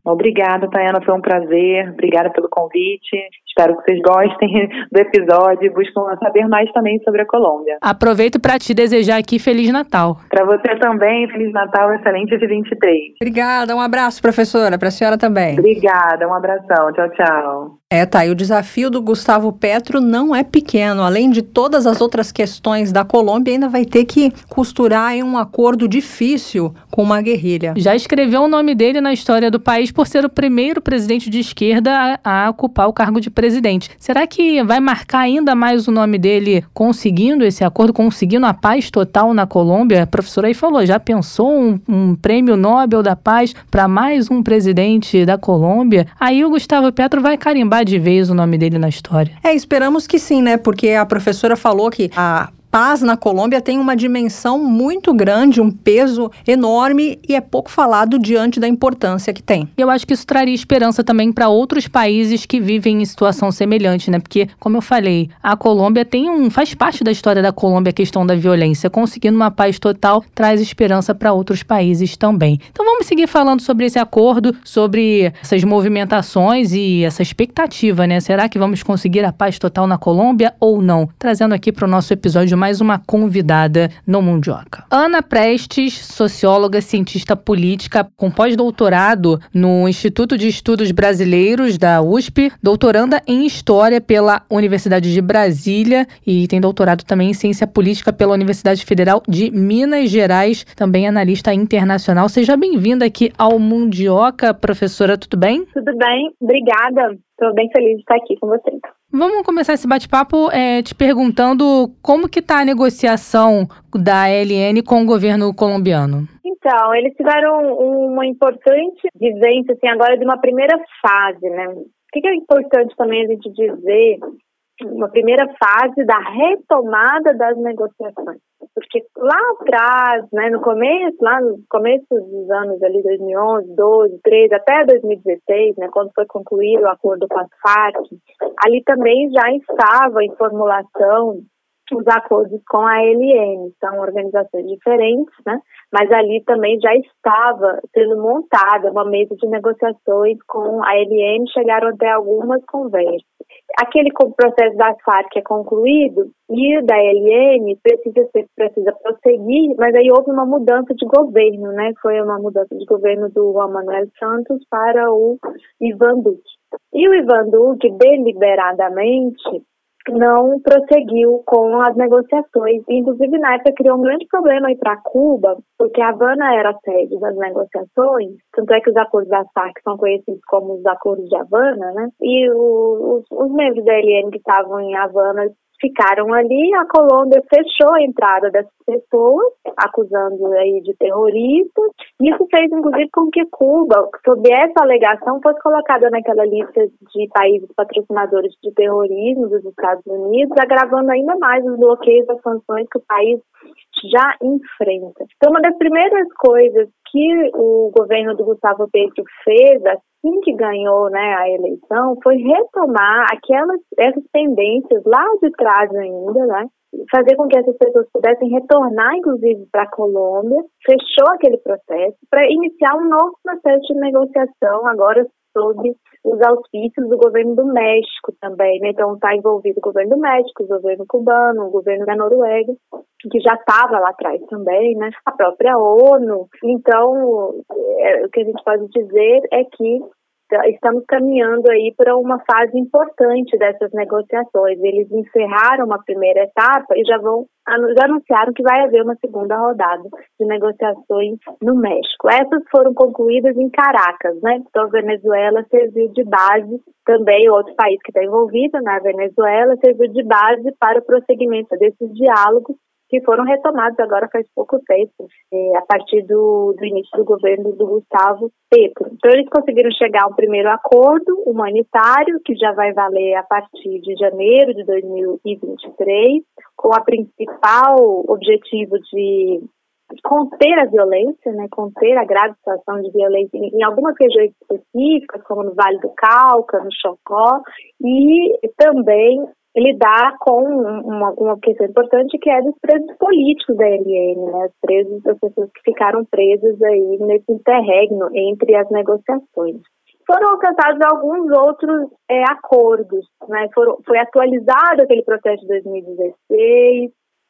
Obrigada, Tayana, foi um prazer. Obrigada pelo convite. Espero que vocês gostem do episódio e buscam saber mais também sobre a Colômbia. Aproveito para te desejar aqui Feliz Natal. Para você também, Feliz Natal, excelente de 23. Obrigada, um abraço, professora, para a senhora também. Obrigada, um abração. Tchau, tchau. Tá, e o desafio do Gustavo Petro não é pequeno. Além de todas as outras questões da Colômbia, ainda vai ter que costurar em um acordo difícil com uma guerrilha. Já escreveu o nome dele na história do país por ser o primeiro presidente de esquerda a ocupar o cargo de presidente. Será que vai marcar ainda mais o nome dele conseguindo esse acordo, conseguindo a paz total na Colômbia? A professora aí falou, já pensou um prêmio Nobel da Paz para mais um presidente da Colômbia? Aí o Gustavo Petro vai carimbar de vez o nome dele na história. Esperamos que sim, né? Porque a professora falou que a paz na Colômbia tem uma dimensão muito grande, um peso enorme e é pouco falado diante da importância que tem. Eu acho que isso traria esperança também para outros países que vivem em situação semelhante, né? Porque, como eu falei, a Colômbia faz parte da história da Colômbia a questão da violência. Conseguindo uma paz total traz esperança para outros países também. Então vamos seguir falando sobre esse acordo, sobre essas movimentações e essa expectativa, né? Será que vamos conseguir a paz total na Colômbia ou não? Trazendo aqui para o nosso episódio mais uma convidada no Mundioca. Ana Prestes, socióloga, cientista política, com pós-doutorado no Instituto de Estudos Brasileiros da USP, doutoranda em História pela Universidade de Brasília e tem doutorado também em Ciência Política pela Universidade Federal de Minas Gerais, também analista internacional. Seja bem-vinda aqui ao Mundioca, professora, tudo bem? Tudo bem, obrigada. Estou bem feliz de estar aqui com vocês. Vamos começar esse bate-papo te perguntando como que está a negociação da ALN com o governo colombiano. Então, eles tiveram uma importante vivência, assim, agora de uma primeira fase, né? O que é importante também a gente dizer? Uma primeira fase da retomada das negociações. Porque lá atrás, né, no começo dos anos ali, 2011, 12, 13, até 2016, né, quando foi concluído o acordo com as Farc, ali também já estava em formulação os acordos com a ALN, são organizações diferentes, né? Mas ali também já estava sendo montada uma mesa de negociações com a ALN, chegaram até algumas conversas. Aquele processo das Farc é concluído e da ALN precisa prosseguir, mas aí houve uma mudança de governo, né? Foi uma mudança de governo do Juan Manuel Santos para o Iván Duque. E o Iván Duque, deliberadamente, não prosseguiu com as negociações. Inclusive, na época, criou um grande problema aí para Cuba, porque a Havana era a sede das negociações, tanto é que os acordos das Farc são conhecidos como os acordos de Havana, né? E os membros da ALN que estavam em Havana ficaram ali, a Colômbia fechou a entrada dessas pessoas, acusando aí de terroristas. Isso fez, inclusive, com que Cuba, sob essa alegação, fosse colocada naquela lista de países patrocinadores de terrorismo dos Estados Unidos, agravando ainda mais os bloqueios das sanções que o país já enfrenta. Então, uma das primeiras coisas que o governo do Gustavo Petro fez, assim que ganhou, né, a eleição, foi retomar essas tendências lá de trás ainda, né, fazer com que essas pessoas pudessem retornar, inclusive, para a Colômbia, fechou aquele processo para iniciar um novo processo de negociação, agora sob os auspícios do governo do México também, né? Então está envolvido o governo do México, o governo cubano, o governo da Noruega, que já estava lá atrás também, né? A própria ONU. Então, o que a gente pode dizer é que estamos caminhando aí para uma fase importante dessas negociações. Eles encerraram uma primeira etapa e já anunciaram que vai haver uma segunda rodada de negociações no México. Essas foram concluídas em Caracas, né? Então a Venezuela serviu de base, também outro país que está envolvido, na Venezuela, serviu de base para o prosseguimento desses diálogos que foram retomados agora faz pouco tempo, a partir do início do governo do Gustavo Petro. Então, eles conseguiram chegar a um primeiro acordo humanitário, que já vai valer a partir de janeiro de 2023, com a principal objetivo de conter a violência, né, conter a grave situação de violência em algumas regiões específicas, como no Vale do Cauca, no Chocó, e também lidar com uma questão importante, que é dos presos políticos da ELN, né? As pessoas que ficaram presas aí nesse interregno entre as negociações. Foram alcançados alguns outros acordos, né? Foi atualizado aquele processo de 2016,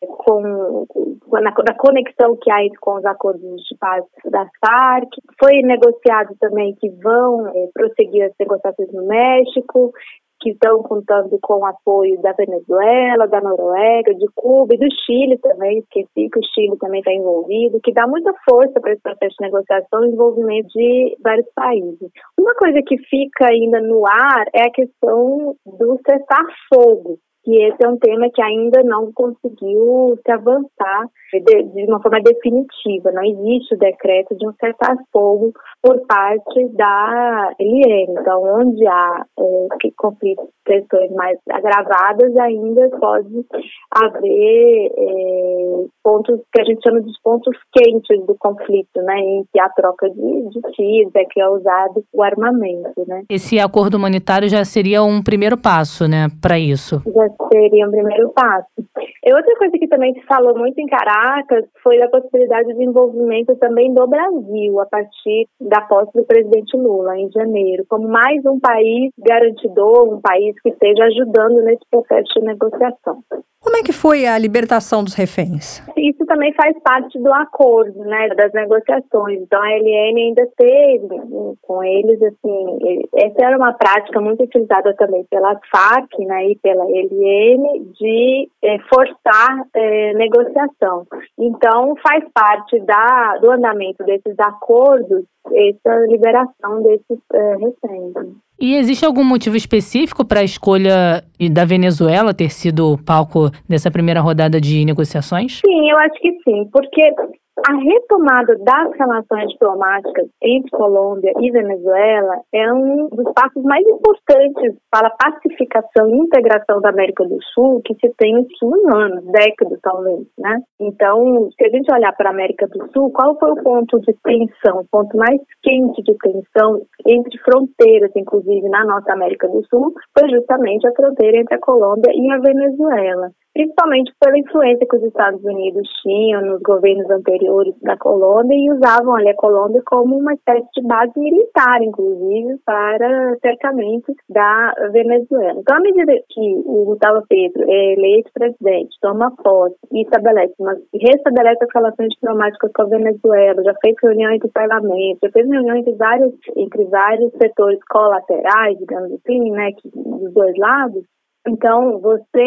na conexão que há com os acordos de paz das Farc. Foi negociado também que vão prosseguir as negociações no México, que estão contando com o apoio da Venezuela, da Noruega, de Cuba e do Chile também. Esqueci que o Chile também está envolvido, que dá muita força para esse processo de negociação e envolvimento de vários países. Uma coisa que fica ainda no ar é a questão do cessar-fogo, que esse é um tema que ainda não conseguiu se avançar de uma forma definitiva. Não existe o decreto de um cessar-fogo por parte da ELN. Então, onde há conflitos, questões mais agravadas, ainda pode haver pontos que a gente chama de pontos quentes do conflito, né, em que há troca de tiros, que é usado o armamento, né. Esse acordo humanitário já seria um primeiro passo, né, para isso? Já seria um primeiro passo. E outra coisa que também se falou muito em Caracas foi a possibilidade de envolvimento também do Brasil, a partir da posse do presidente Lula, em janeiro, como mais um país garantidor, um país que esteja ajudando nesse processo de negociação. Como é que foi a libertação dos reféns? Isso também faz parte do acordo, né, das negociações. Então, a ELN ainda teve com eles, assim, essa era uma prática muito utilizada também pelas Farc, né, e pela ELN, de forçar negociação. Então, faz parte do andamento desses acordos essa liberação desses reféns. E existe algum motivo específico para a escolha da Venezuela ter sido palco dessa primeira rodada de negociações? Sim, eu acho que sim, porque a retomada das relações diplomáticas entre Colômbia e Venezuela é um dos passos mais importantes para a pacificação e integração da América do Sul que se tem nos últimos anos, décadas talvez, né? Então, se a gente olhar para a América do Sul, qual foi o ponto de tensão, o ponto mais quente de tensão entre fronteiras, inclusive na nossa América do Sul, foi justamente a fronteira entre a Colômbia e a Venezuela. Principalmente pela influência que os Estados Unidos tinham nos governos anteriores da Colômbia e usavam ali a Colômbia como uma espécie de base militar, inclusive, para cercamento da Venezuela. Então, à medida que o Gustavo Petro é eleito presidente, toma posse e restabelece as relações diplomáticas com a Venezuela, já fez reunião entre parlamentos, já fez reunião entre vários setores colaterais, digamos assim, né, dos dois lados. Então,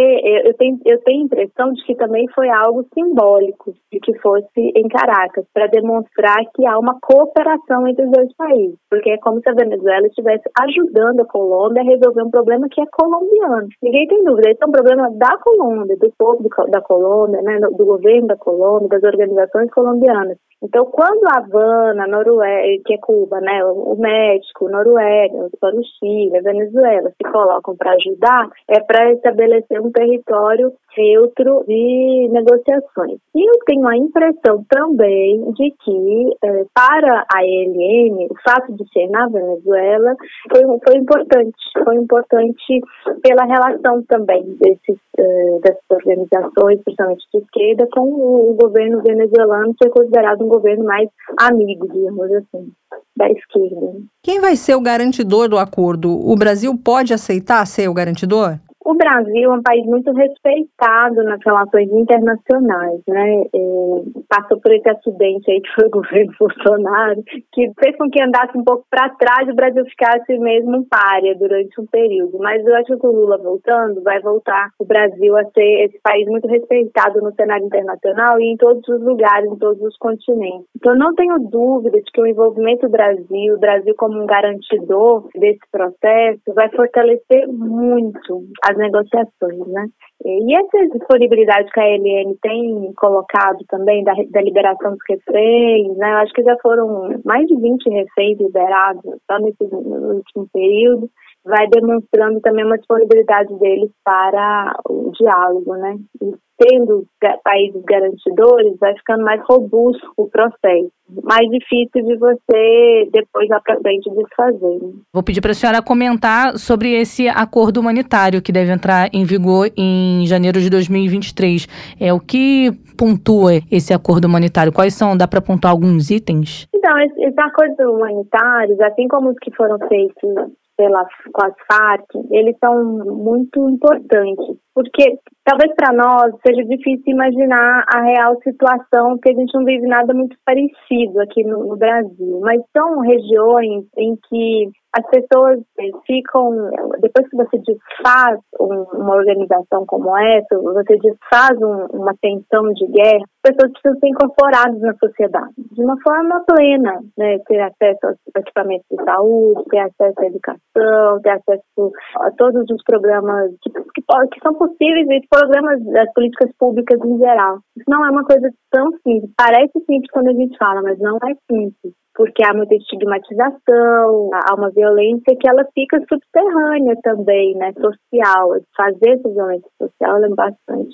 eu tenho a impressão de que também foi algo simbólico de que fosse em Caracas, para demonstrar que há uma cooperação entre os dois países, porque é como se a Venezuela estivesse ajudando a Colômbia a resolver um problema que é colombiano. Ninguém tem dúvida, esse é um problema da Colômbia, do povo da Colômbia, né, do governo da Colômbia, das organizações colombianas. Então, quando a Havana, Noruega, que é Cuba, né, o México, Noruega, o Chile, a Venezuela se colocam para ajudar, é para estabelecer um território neutro de negociações. E eu tenho a impressão também de que, para a ELN, o fato de ser na Venezuela foi importante pela relação também dessas organizações, principalmente de esquerda, com o governo venezuelano, que é considerado um governo mais amigo, digamos assim, da esquerda. Quem vai ser o garantidor do acordo? O Brasil pode aceitar ser o garantidor? O Brasil é um país muito respeitado nas relações internacionais, né? Passou por esse acidente aí que foi o governo Bolsonaro, que fez com que andasse um pouco para trás e o Brasil ficasse mesmo um pária durante um período. Mas eu acho que o Lula voltando, vai voltar o Brasil a ser esse país muito respeitado no cenário internacional e em todos os lugares, em todos os continentes. Então, eu não tenho dúvida de que o envolvimento do Brasil, o Brasil como um garantidor desse processo, vai fortalecer muito as negociações, né? E essa disponibilidade que a ELN tem colocado também da liberação dos reféns, né? Eu acho que já foram mais de 20 reféns liberados só no último período. vai demonstrando também uma disponibilidade deles para o diálogo, né? E tendo países garantidores, vai ficando mais robusto o processo. Mais difícil de você, depois, lá para frente, desfazer. Né? Vou pedir para a senhora comentar sobre esse acordo humanitário que deve entrar em vigor em janeiro de 2023. O que pontua esse acordo humanitário? Quais são? Dá para pontuar alguns itens? Então, esses acordos humanitários, assim como os que foram feitos com as Farc, eles são muito importantes, porque talvez para nós seja difícil imaginar a real situação, porque a gente não vive nada muito parecido aqui no Brasil, mas são regiões em que as pessoas ficam, depois que você desfaz uma organização como essa, você desfaz uma tensão de guerra, as pessoas precisam ser incorporadas na sociedade, de uma forma plena, né? Ter acesso aos equipamentos de saúde, ter acesso à educação, ter acesso a todos os programas que são possíveis e programas das políticas públicas em geral. Isso não é uma coisa tão simples, parece simples quando a gente fala, mas não é simples. Porque há muita estigmatização, há uma violência que ela fica subterrânea também, né, social. Fazer essa violência social é bastante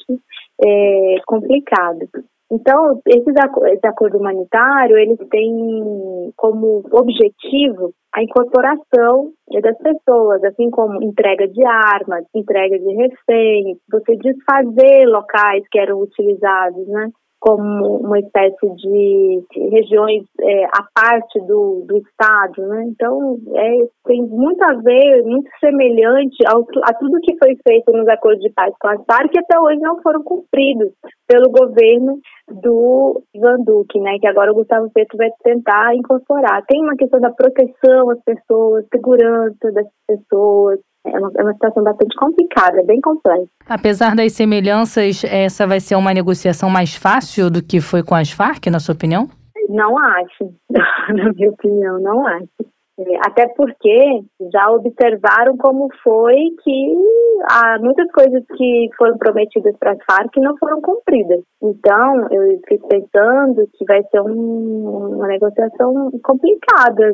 complicado. Então, esse acordo humanitário, ele tem como objetivo a incorporação das pessoas, assim como entrega de armas, entrega de reféns, você desfazer locais que eram utilizados, né, como uma espécie de regiões à parte do Estado, né? Então, tem muito a ver, muito semelhante a tudo que foi feito nos acordos de paz com as Farc, que até hoje não foram cumpridos pelo governo do Ivan Duque, né? Que agora o Gustavo Petro vai tentar incorporar. Tem uma questão da proteção às pessoas, segurança das pessoas. É uma situação bastante complicada, bem complexa. Apesar das semelhanças, essa vai ser uma negociação mais fácil do que foi com as Farc, na sua opinião? Não acho. Na minha opinião, não acho. Até porque já observaram como foi que há muitas coisas que foram prometidas para as Farc não foram cumpridas. Então, eu fico pensando que vai ser uma negociação complicada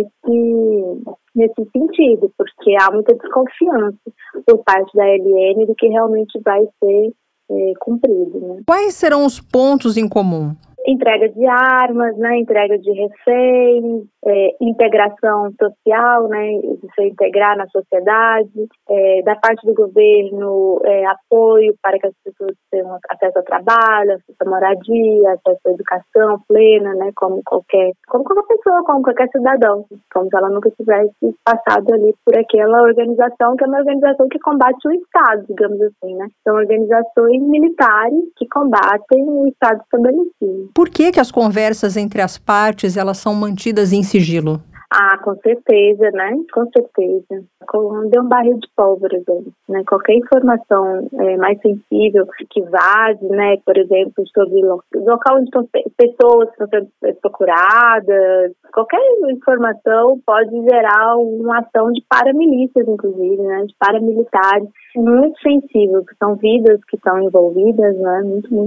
nesse sentido, porque há muita desconfiança por parte da ELN do que realmente vai ser cumprido. Né? Quais serão os pontos em comum? Entrega de armas, né, entrega de reféns, integração social, né, de se integrar na sociedade, da parte do governo, apoio para que as pessoas tenham acesso ao trabalho, acesso à moradia, acesso à educação plena, né, como qualquer pessoa, como qualquer cidadão, como se ela nunca tivesse passado ali por aquela organização, que é uma organização que combate o Estado, digamos assim, né. São organizações militares que combatem o Estado estabelecido. Por que as conversas entre as partes elas são mantidas em sigilo? Ah, com certeza, né? Com certeza. Deu um barril de pólvora, né? Qualquer informação mais sensível que vaze, né? Por exemplo, sobre o local onde estão pessoas que estão sendo procuradas, qualquer informação pode gerar uma ação de paramilícias, inclusive, né? De paramilitares. Muito sensível, que são vidas que estão envolvidas, né?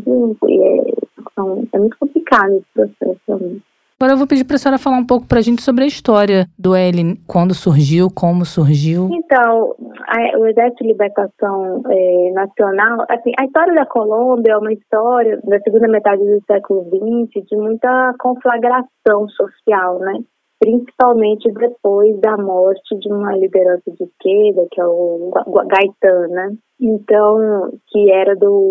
É muito complicado esse processo também. Agora eu vou pedir para a senhora falar um pouco para a gente sobre a história do ELN, quando surgiu, como surgiu. Então, o Exército de Libertação Nacional, assim, a história da Colômbia é uma história da segunda metade do século XX de muita conflagração social, né? Principalmente depois da morte de uma liderança de esquerda, que é o Gaitán, né? Então, que era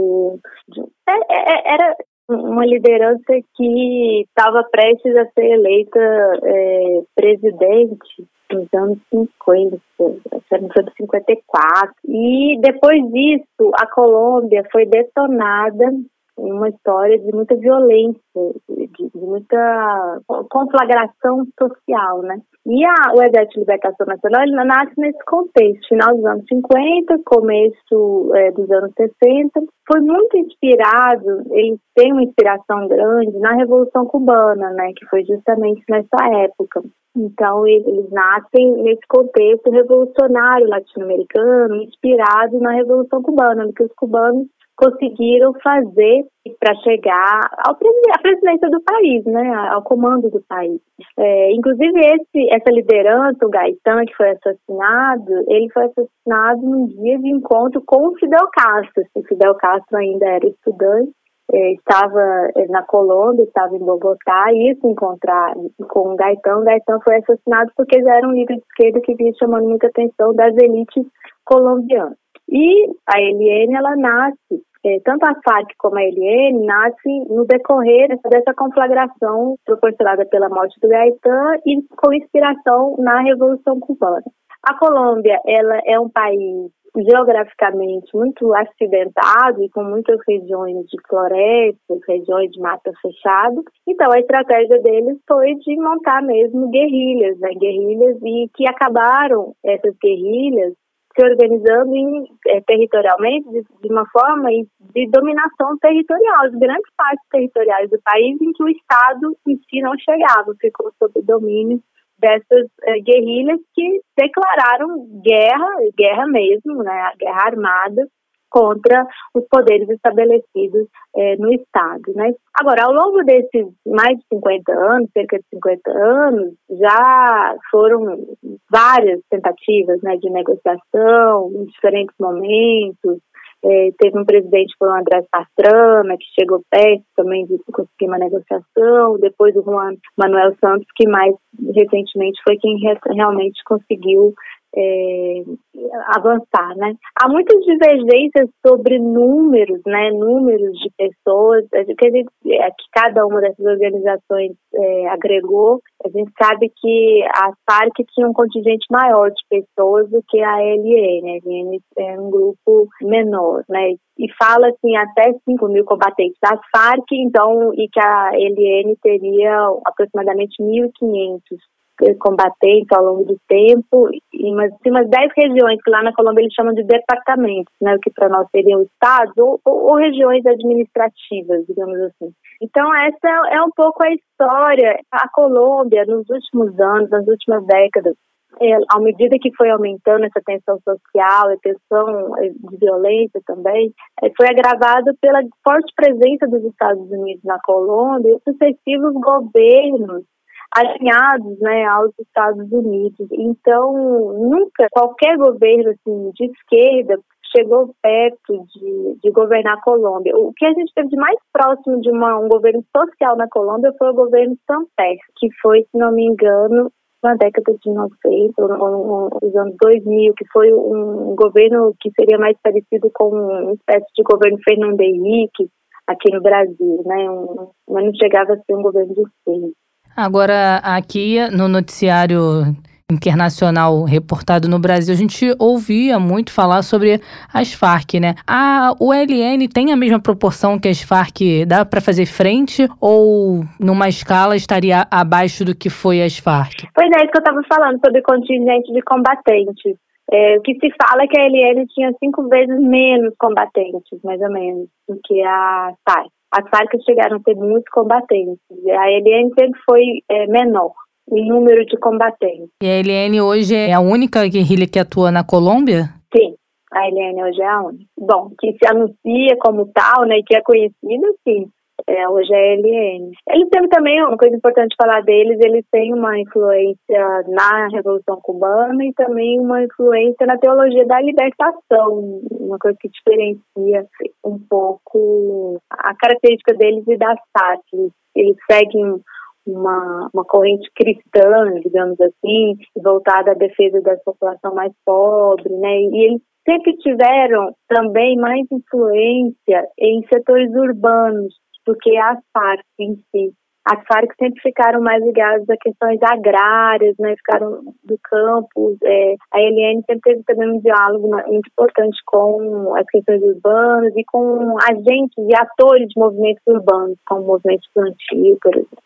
era uma liderança que estava prestes a ser eleita presidente nos anos 50, nos anos 54. E depois disso, a Colômbia foi detonada em uma história de muita violência, de muita conflagração social, né? E o Exército de Libertação Nacional, ele nasce nesse contexto, final dos anos 50, começo dos anos 60. Foi muito inspirado, ele tem uma inspiração grande na Revolução Cubana, né? Que foi justamente nessa época. Então, eles nascem nesse contexto revolucionário latino-americano, inspirado na Revolução Cubana, porque os cubanos conseguiram fazer para chegar à presidência do país, né, ao comando do país. Inclusive essa liderança, o Gaitán, que foi assassinado, ele foi assassinado num dia de encontro com o Fidel Castro. O Fidel Castro ainda era estudante, estava na Colômbia, estava em Bogotá, e ia se encontrar com o Gaitán. O Gaitán foi assassinado porque ele era um líder de esquerda que vinha chamando muita atenção das elites colombianas. E a ELN, ela nasce, tanto a FARC como a ELN, nasce no decorrer dessa conflagração proporcionada pela morte do Gaitán e com inspiração na Revolução Cubana. A Colômbia, ela é um país geograficamente muito acidentado e com muitas regiões de florestas, regiões de mata fechada. Então, a estratégia deles foi de montar mesmo guerrilhas, e que acabaram, essas guerrilhas, se organizando territorialmente de uma forma de dominação territorial, de grandes partes territoriais do país em que o Estado em si não chegava, ficou sob o domínio dessas guerrilhas que declararam guerra mesmo, né, a guerra armada contra os poderes estabelecidos no Estado, né. Agora, ao longo desses mais de 50 anos, cerca de 50 anos, já foram várias tentativas, né, de negociação em diferentes momentos. Teve um presidente que foi o Andrés Pastrana, que chegou perto também de conseguir uma negociação. Depois o Juan Manuel Santos, que mais recentemente foi quem realmente conseguiu avançar, né? Há muitas divergências sobre números, né? Números de pessoas que cada uma dessas organizações agregou. A gente sabe que a FARC tinha um contingente maior de pessoas do que a ELN. A ELN é um grupo menor, né? E fala assim, até 5.000 combatentes da FARC, então, e que a ELN teria aproximadamente 1.500 combatentes ao longo do tempo, e umas 10 regiões, que lá na Colômbia eles chamam de departamentos, né, o que para nós seriam estados ou regiões administrativas, digamos assim. Então essa é um pouco a história. A Colômbia, nos últimos anos, nas últimas décadas, à medida que foi aumentando essa tensão social, a tensão de violência também, foi agravado pela forte presença dos Estados Unidos na Colômbia e sucessivos governos alinhados, né, aos Estados Unidos. Então, nunca qualquer governo assim, de esquerda chegou perto de governar a Colômbia. O que a gente teve de mais próximo de um governo social na Colômbia foi o governo Samper, que foi, se não me engano, na década de 90, nos anos 2000, que foi um governo que seria mais parecido com uma espécie de governo Fernando Henrique aqui no Brasil, né? Mas não chegava a ser um governo de esquerda. Agora, aqui no noticiário internacional reportado no Brasil, a gente ouvia muito falar sobre as Farc, né? O ELN tem a mesma proporção que as Farc, dá para fazer frente, ou numa escala estaria abaixo do que foi as Farc? Pois é, isso que eu estava falando sobre contingente de combatentes. O que se fala é que a ELN tinha 5 vezes menos combatentes, mais ou menos, do que a FARC. As Farc chegaram a ter muitos combatentes. A ELN sempre foi menor em número de combatentes. E a ELN hoje é a única guerrilha que atua na Colômbia? Sim, a ELN hoje é a única. Bom, que se anuncia como tal, né, e que é conhecida, sim. Hoje é a ELN. Eles têm também, uma coisa importante falar deles, eles têm uma influência na Revolução Cubana e também uma influência na teologia da libertação, uma coisa que diferencia um pouco a característica deles e das FARC. Eles seguem uma corrente cristã, digamos assim, voltada à defesa da população mais pobre, né? E eles sempre tiveram também mais influência em setores urbanos do que as Farc em si. As Farc sempre ficaram mais ligadas a questões agrárias, né? Ficaram do campo. A ELN sempre teve também um diálogo muito importante com as questões urbanas e com agentes e atores de movimentos urbanos, como o movimento estudantil, por exemplo.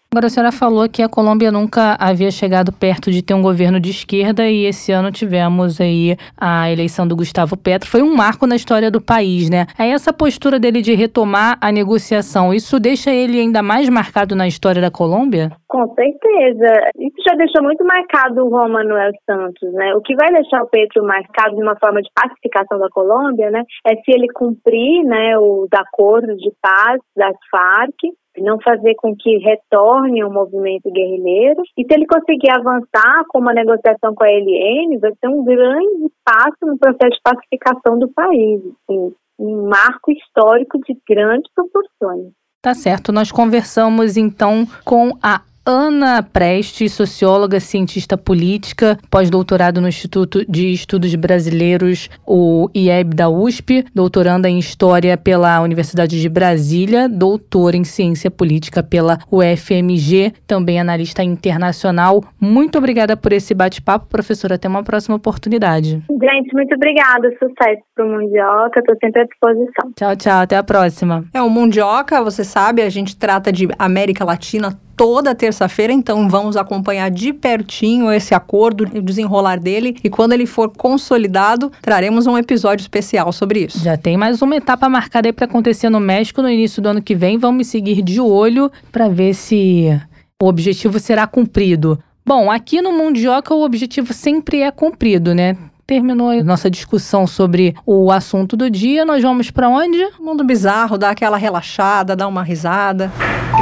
Agora, a senhora falou que a Colômbia nunca havia chegado perto de ter um governo de esquerda e esse ano tivemos aí a eleição do Gustavo Petro. Foi um marco na história do país, né? Aí essa postura dele de retomar a negociação, isso deixa ele ainda mais marcado na história da Colômbia? Com certeza. Isso já deixou muito marcado o Juan Manuel Santos, né? O que vai deixar o Petro marcado de uma forma de pacificação da Colômbia, né, é se ele cumprir, né, os acordos de paz das Farc, não fazer com que retorne o movimento guerrilheiro. E se ele conseguir avançar com uma negociação com a ELN, vai ser um grande passo no processo de pacificação do país. Assim, um marco histórico de grandes proporções. Tá certo. Nós conversamos, então, com a Ana Prestes, socióloga, cientista política, pós-doutorado no Instituto de Estudos Brasileiros, o IEB da USP, doutoranda em História pela Universidade de Brasília, doutora em Ciência Política pela UFMG, também analista internacional. Muito obrigada por esse bate-papo, professora. Até uma próxima oportunidade. Gente, muito obrigada. Sucesso para o Mundioca. Estou sempre à disposição. Tchau, tchau. Até a próxima. O Mundioca, você sabe, a gente trata de América Latina toda terça-feira, então vamos acompanhar de pertinho esse acordo, o desenrolar dele, e quando ele for consolidado, traremos um episódio especial sobre isso. Já tem mais uma etapa marcada aí para acontecer no México no início do ano que vem. Vamos seguir de olho para ver se o objetivo será cumprido. Bom, aqui no Mundioca o objetivo sempre é cumprido, né? Terminou a nossa discussão sobre o assunto do dia. Nós vamos para onde? Mundo bizarro, dar aquela relaxada, dar uma risada.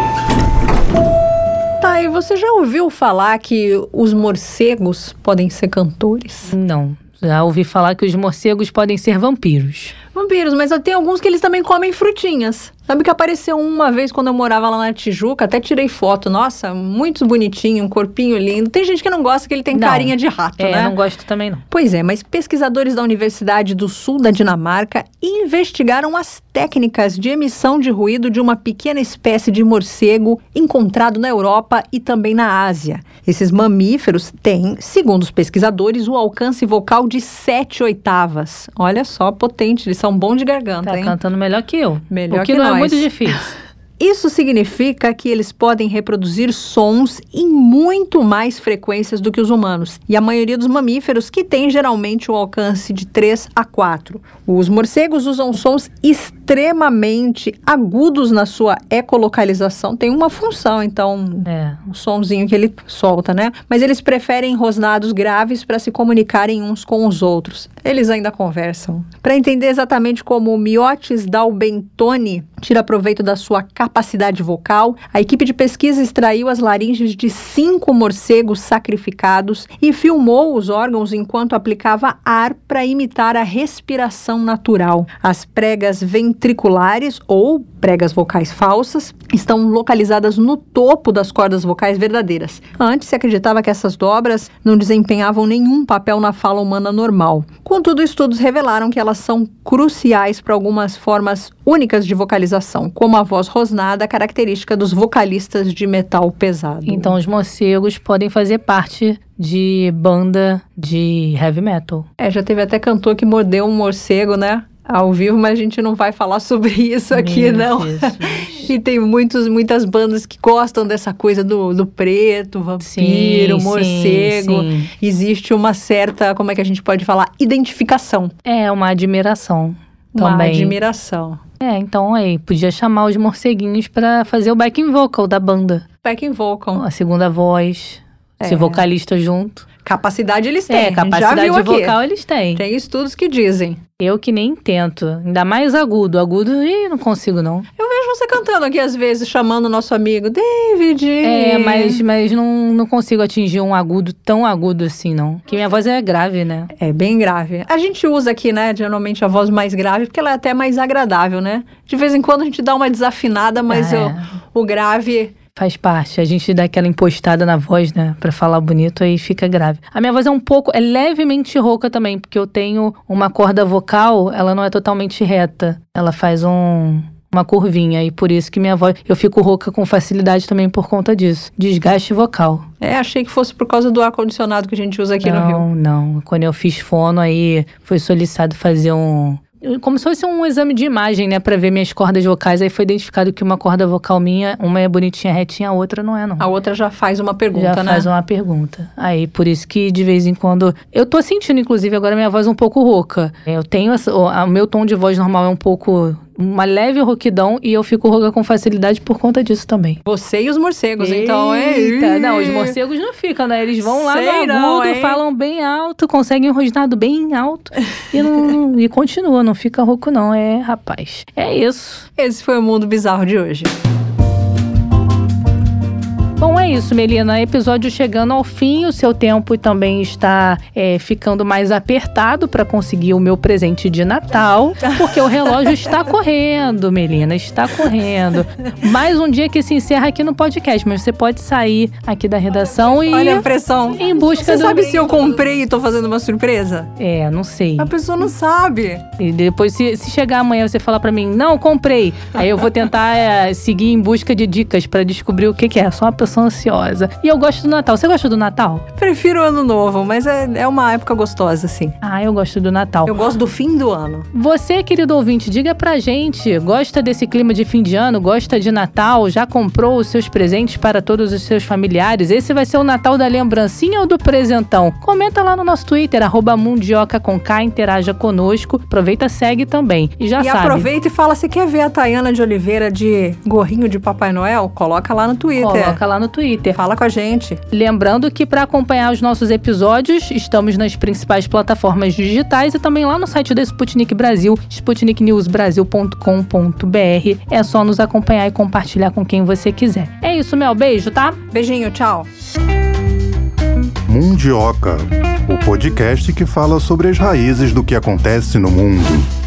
Tá, e você já ouviu falar que os morcegos podem ser cantores? Não, já ouvi falar que os morcegos podem ser vampiros. Vampiros, mas tem alguns que eles também comem frutinhas. Sabe que apareceu uma vez quando eu morava lá na Tijuca, até tirei foto. Nossa, muito bonitinho, um corpinho lindo. Tem gente que não gosta, que ele tem carinha de rato, né? Eu não gosto também não. Pois é, mas pesquisadores da Universidade do Sul da Dinamarca investigaram as técnicas de emissão de ruído de uma pequena espécie de morcego encontrado na Europa e também na Ásia. Esses mamíferos têm, segundo os pesquisadores, o alcance vocal de 7 oitavas. Olha só, potente, eles são bons de garganta, hein? Tá cantando melhor que eu. Melhor o que que não nós. É muito difícil. Isso significa que eles podem reproduzir sons em muito mais frequências do que os humanos. E a maioria dos mamíferos que tem geralmente o alcance de 3 a 4. Os morcegos usam sons extremamente agudos na sua ecolocalização. Tem uma função, então, um sonzinho que ele solta, né? Mas eles preferem rosnados graves para se comunicarem uns com os outros. Eles ainda conversam. Para entender exatamente como o Myotis dalbentoni tira proveito da sua capacidade vocal, a equipe de pesquisa extraiu as laringes de 5 morcegos sacrificados e filmou os órgãos enquanto aplicava ar para imitar a respiração natural. As pregas ventriculares, ou pregas vocais falsas, estão localizadas no topo das cordas vocais verdadeiras. Antes se acreditava que essas dobras não desempenhavam nenhum papel na fala humana normal. Contudo, estudos revelaram que elas são cruciais para algumas formas únicas de vocalização, como a voz rosnada, característica dos vocalistas de metal pesado. Então, os morcegos podem fazer parte de banda de heavy metal. Já teve até cantor que mordeu um morcego, né? Ao vivo, mas a gente não vai falar sobre isso aqui, não. E tem muitas bandas que gostam dessa coisa do preto, vampiro, morcego. Sim. Existe uma certa, como é que a gente pode falar? Identificação. Uma admiração também. Uma admiração. Então aí, podia chamar os morceguinhos pra fazer o backing vocal da banda. Backing vocal. A segunda voz, ser vocalista junto. Capacidade eles têm. Capacidade vocal eles têm. Tem estudos que dizem. Eu que nem tento. Ainda mais agudo. Agudo, não consigo não. Eu vejo você cantando aqui às vezes, chamando o nosso amigo David. Mas não consigo atingir um agudo tão agudo assim, não. Porque minha voz é grave, né? É bem grave. A gente usa aqui, né, geralmente a voz mais grave, porque ela é até mais agradável, né? De vez em quando a gente dá uma desafinada, mas o grave... Faz parte, a gente dá aquela impostada na voz, né, pra falar bonito, aí fica grave. A minha voz é levemente rouca também, porque eu tenho uma corda vocal, ela não é totalmente reta, ela faz uma curvinha, e por isso que minha voz, eu fico rouca com facilidade também por conta disso, desgaste vocal. Achei que fosse por causa do ar-condicionado que a gente usa aqui no Rio. Não, quando eu fiz fono, aí foi solicitado fazer como se fosse um exame de imagem, né, pra ver minhas cordas vocais. Aí foi identificado que uma corda vocal minha, uma é bonitinha, retinha, a outra não é, não. A outra já faz uma pergunta, já faz uma pergunta. Aí, por isso que de vez em quando... Eu tô sentindo, inclusive, agora minha voz um pouco rouca. Eu tenho... O meu tom de voz normal é um pouco... uma leve rouquidão e eu fico rouca com facilidade por conta disso também. Você e os morcegos, Eita, então, não, os morcegos não ficam, né? Eles vão lá no agudo, falam bem alto, conseguem um rosnado bem alto e continua, não fica rouco não, rapaz. É isso. Esse foi o Mundo Bizarro de hoje. Bom, é isso, Melina. Episódio chegando ao fim, o seu tempo também está ficando mais apertado para conseguir o meu presente de Natal, porque o relógio está correndo, Melina, está correndo. Mais um dia que se encerra aqui no podcast, mas você pode sair aqui da redação e... Olha a pressão. Em busca Você sabe se eu comprei e tô fazendo uma surpresa? Não sei. A pessoa não sabe. E depois, se chegar amanhã você falar pra mim, não, comprei. Aí eu vou tentar seguir em busca de dicas pra descobrir o que é. Só uma pessoa ansiosa. E eu gosto do Natal. Você gosta do Natal? Prefiro o Ano Novo, mas é uma época gostosa, assim. Eu gosto do Natal. Eu gosto do fim do ano. Você, querido ouvinte, diga pra gente, gosta desse clima de fim de ano? Gosta de Natal? Já comprou os seus presentes para todos os seus familiares? Esse vai ser o Natal da lembrancinha ou do presentão? Comenta lá no nosso Twitter, @mundioca_k, interaja conosco. Aproveita, segue também. E sabe. Aproveita e fala, se quer ver a Tayana de Oliveira de gorrinho de Papai Noel? Coloca lá no Twitter. Coloca lá no Twitter. Fala com a gente. Lembrando que para acompanhar os nossos episódios, estamos nas principais plataformas digitais e também lá no site da Sputnik Brasil, sputniknewsbrasil.com.br. É só nos acompanhar e compartilhar com quem você quiser. É isso, Mel. Beijo, tá? Beijinho, tchau. Mundioca, o podcast que fala sobre as raízes do que acontece no mundo.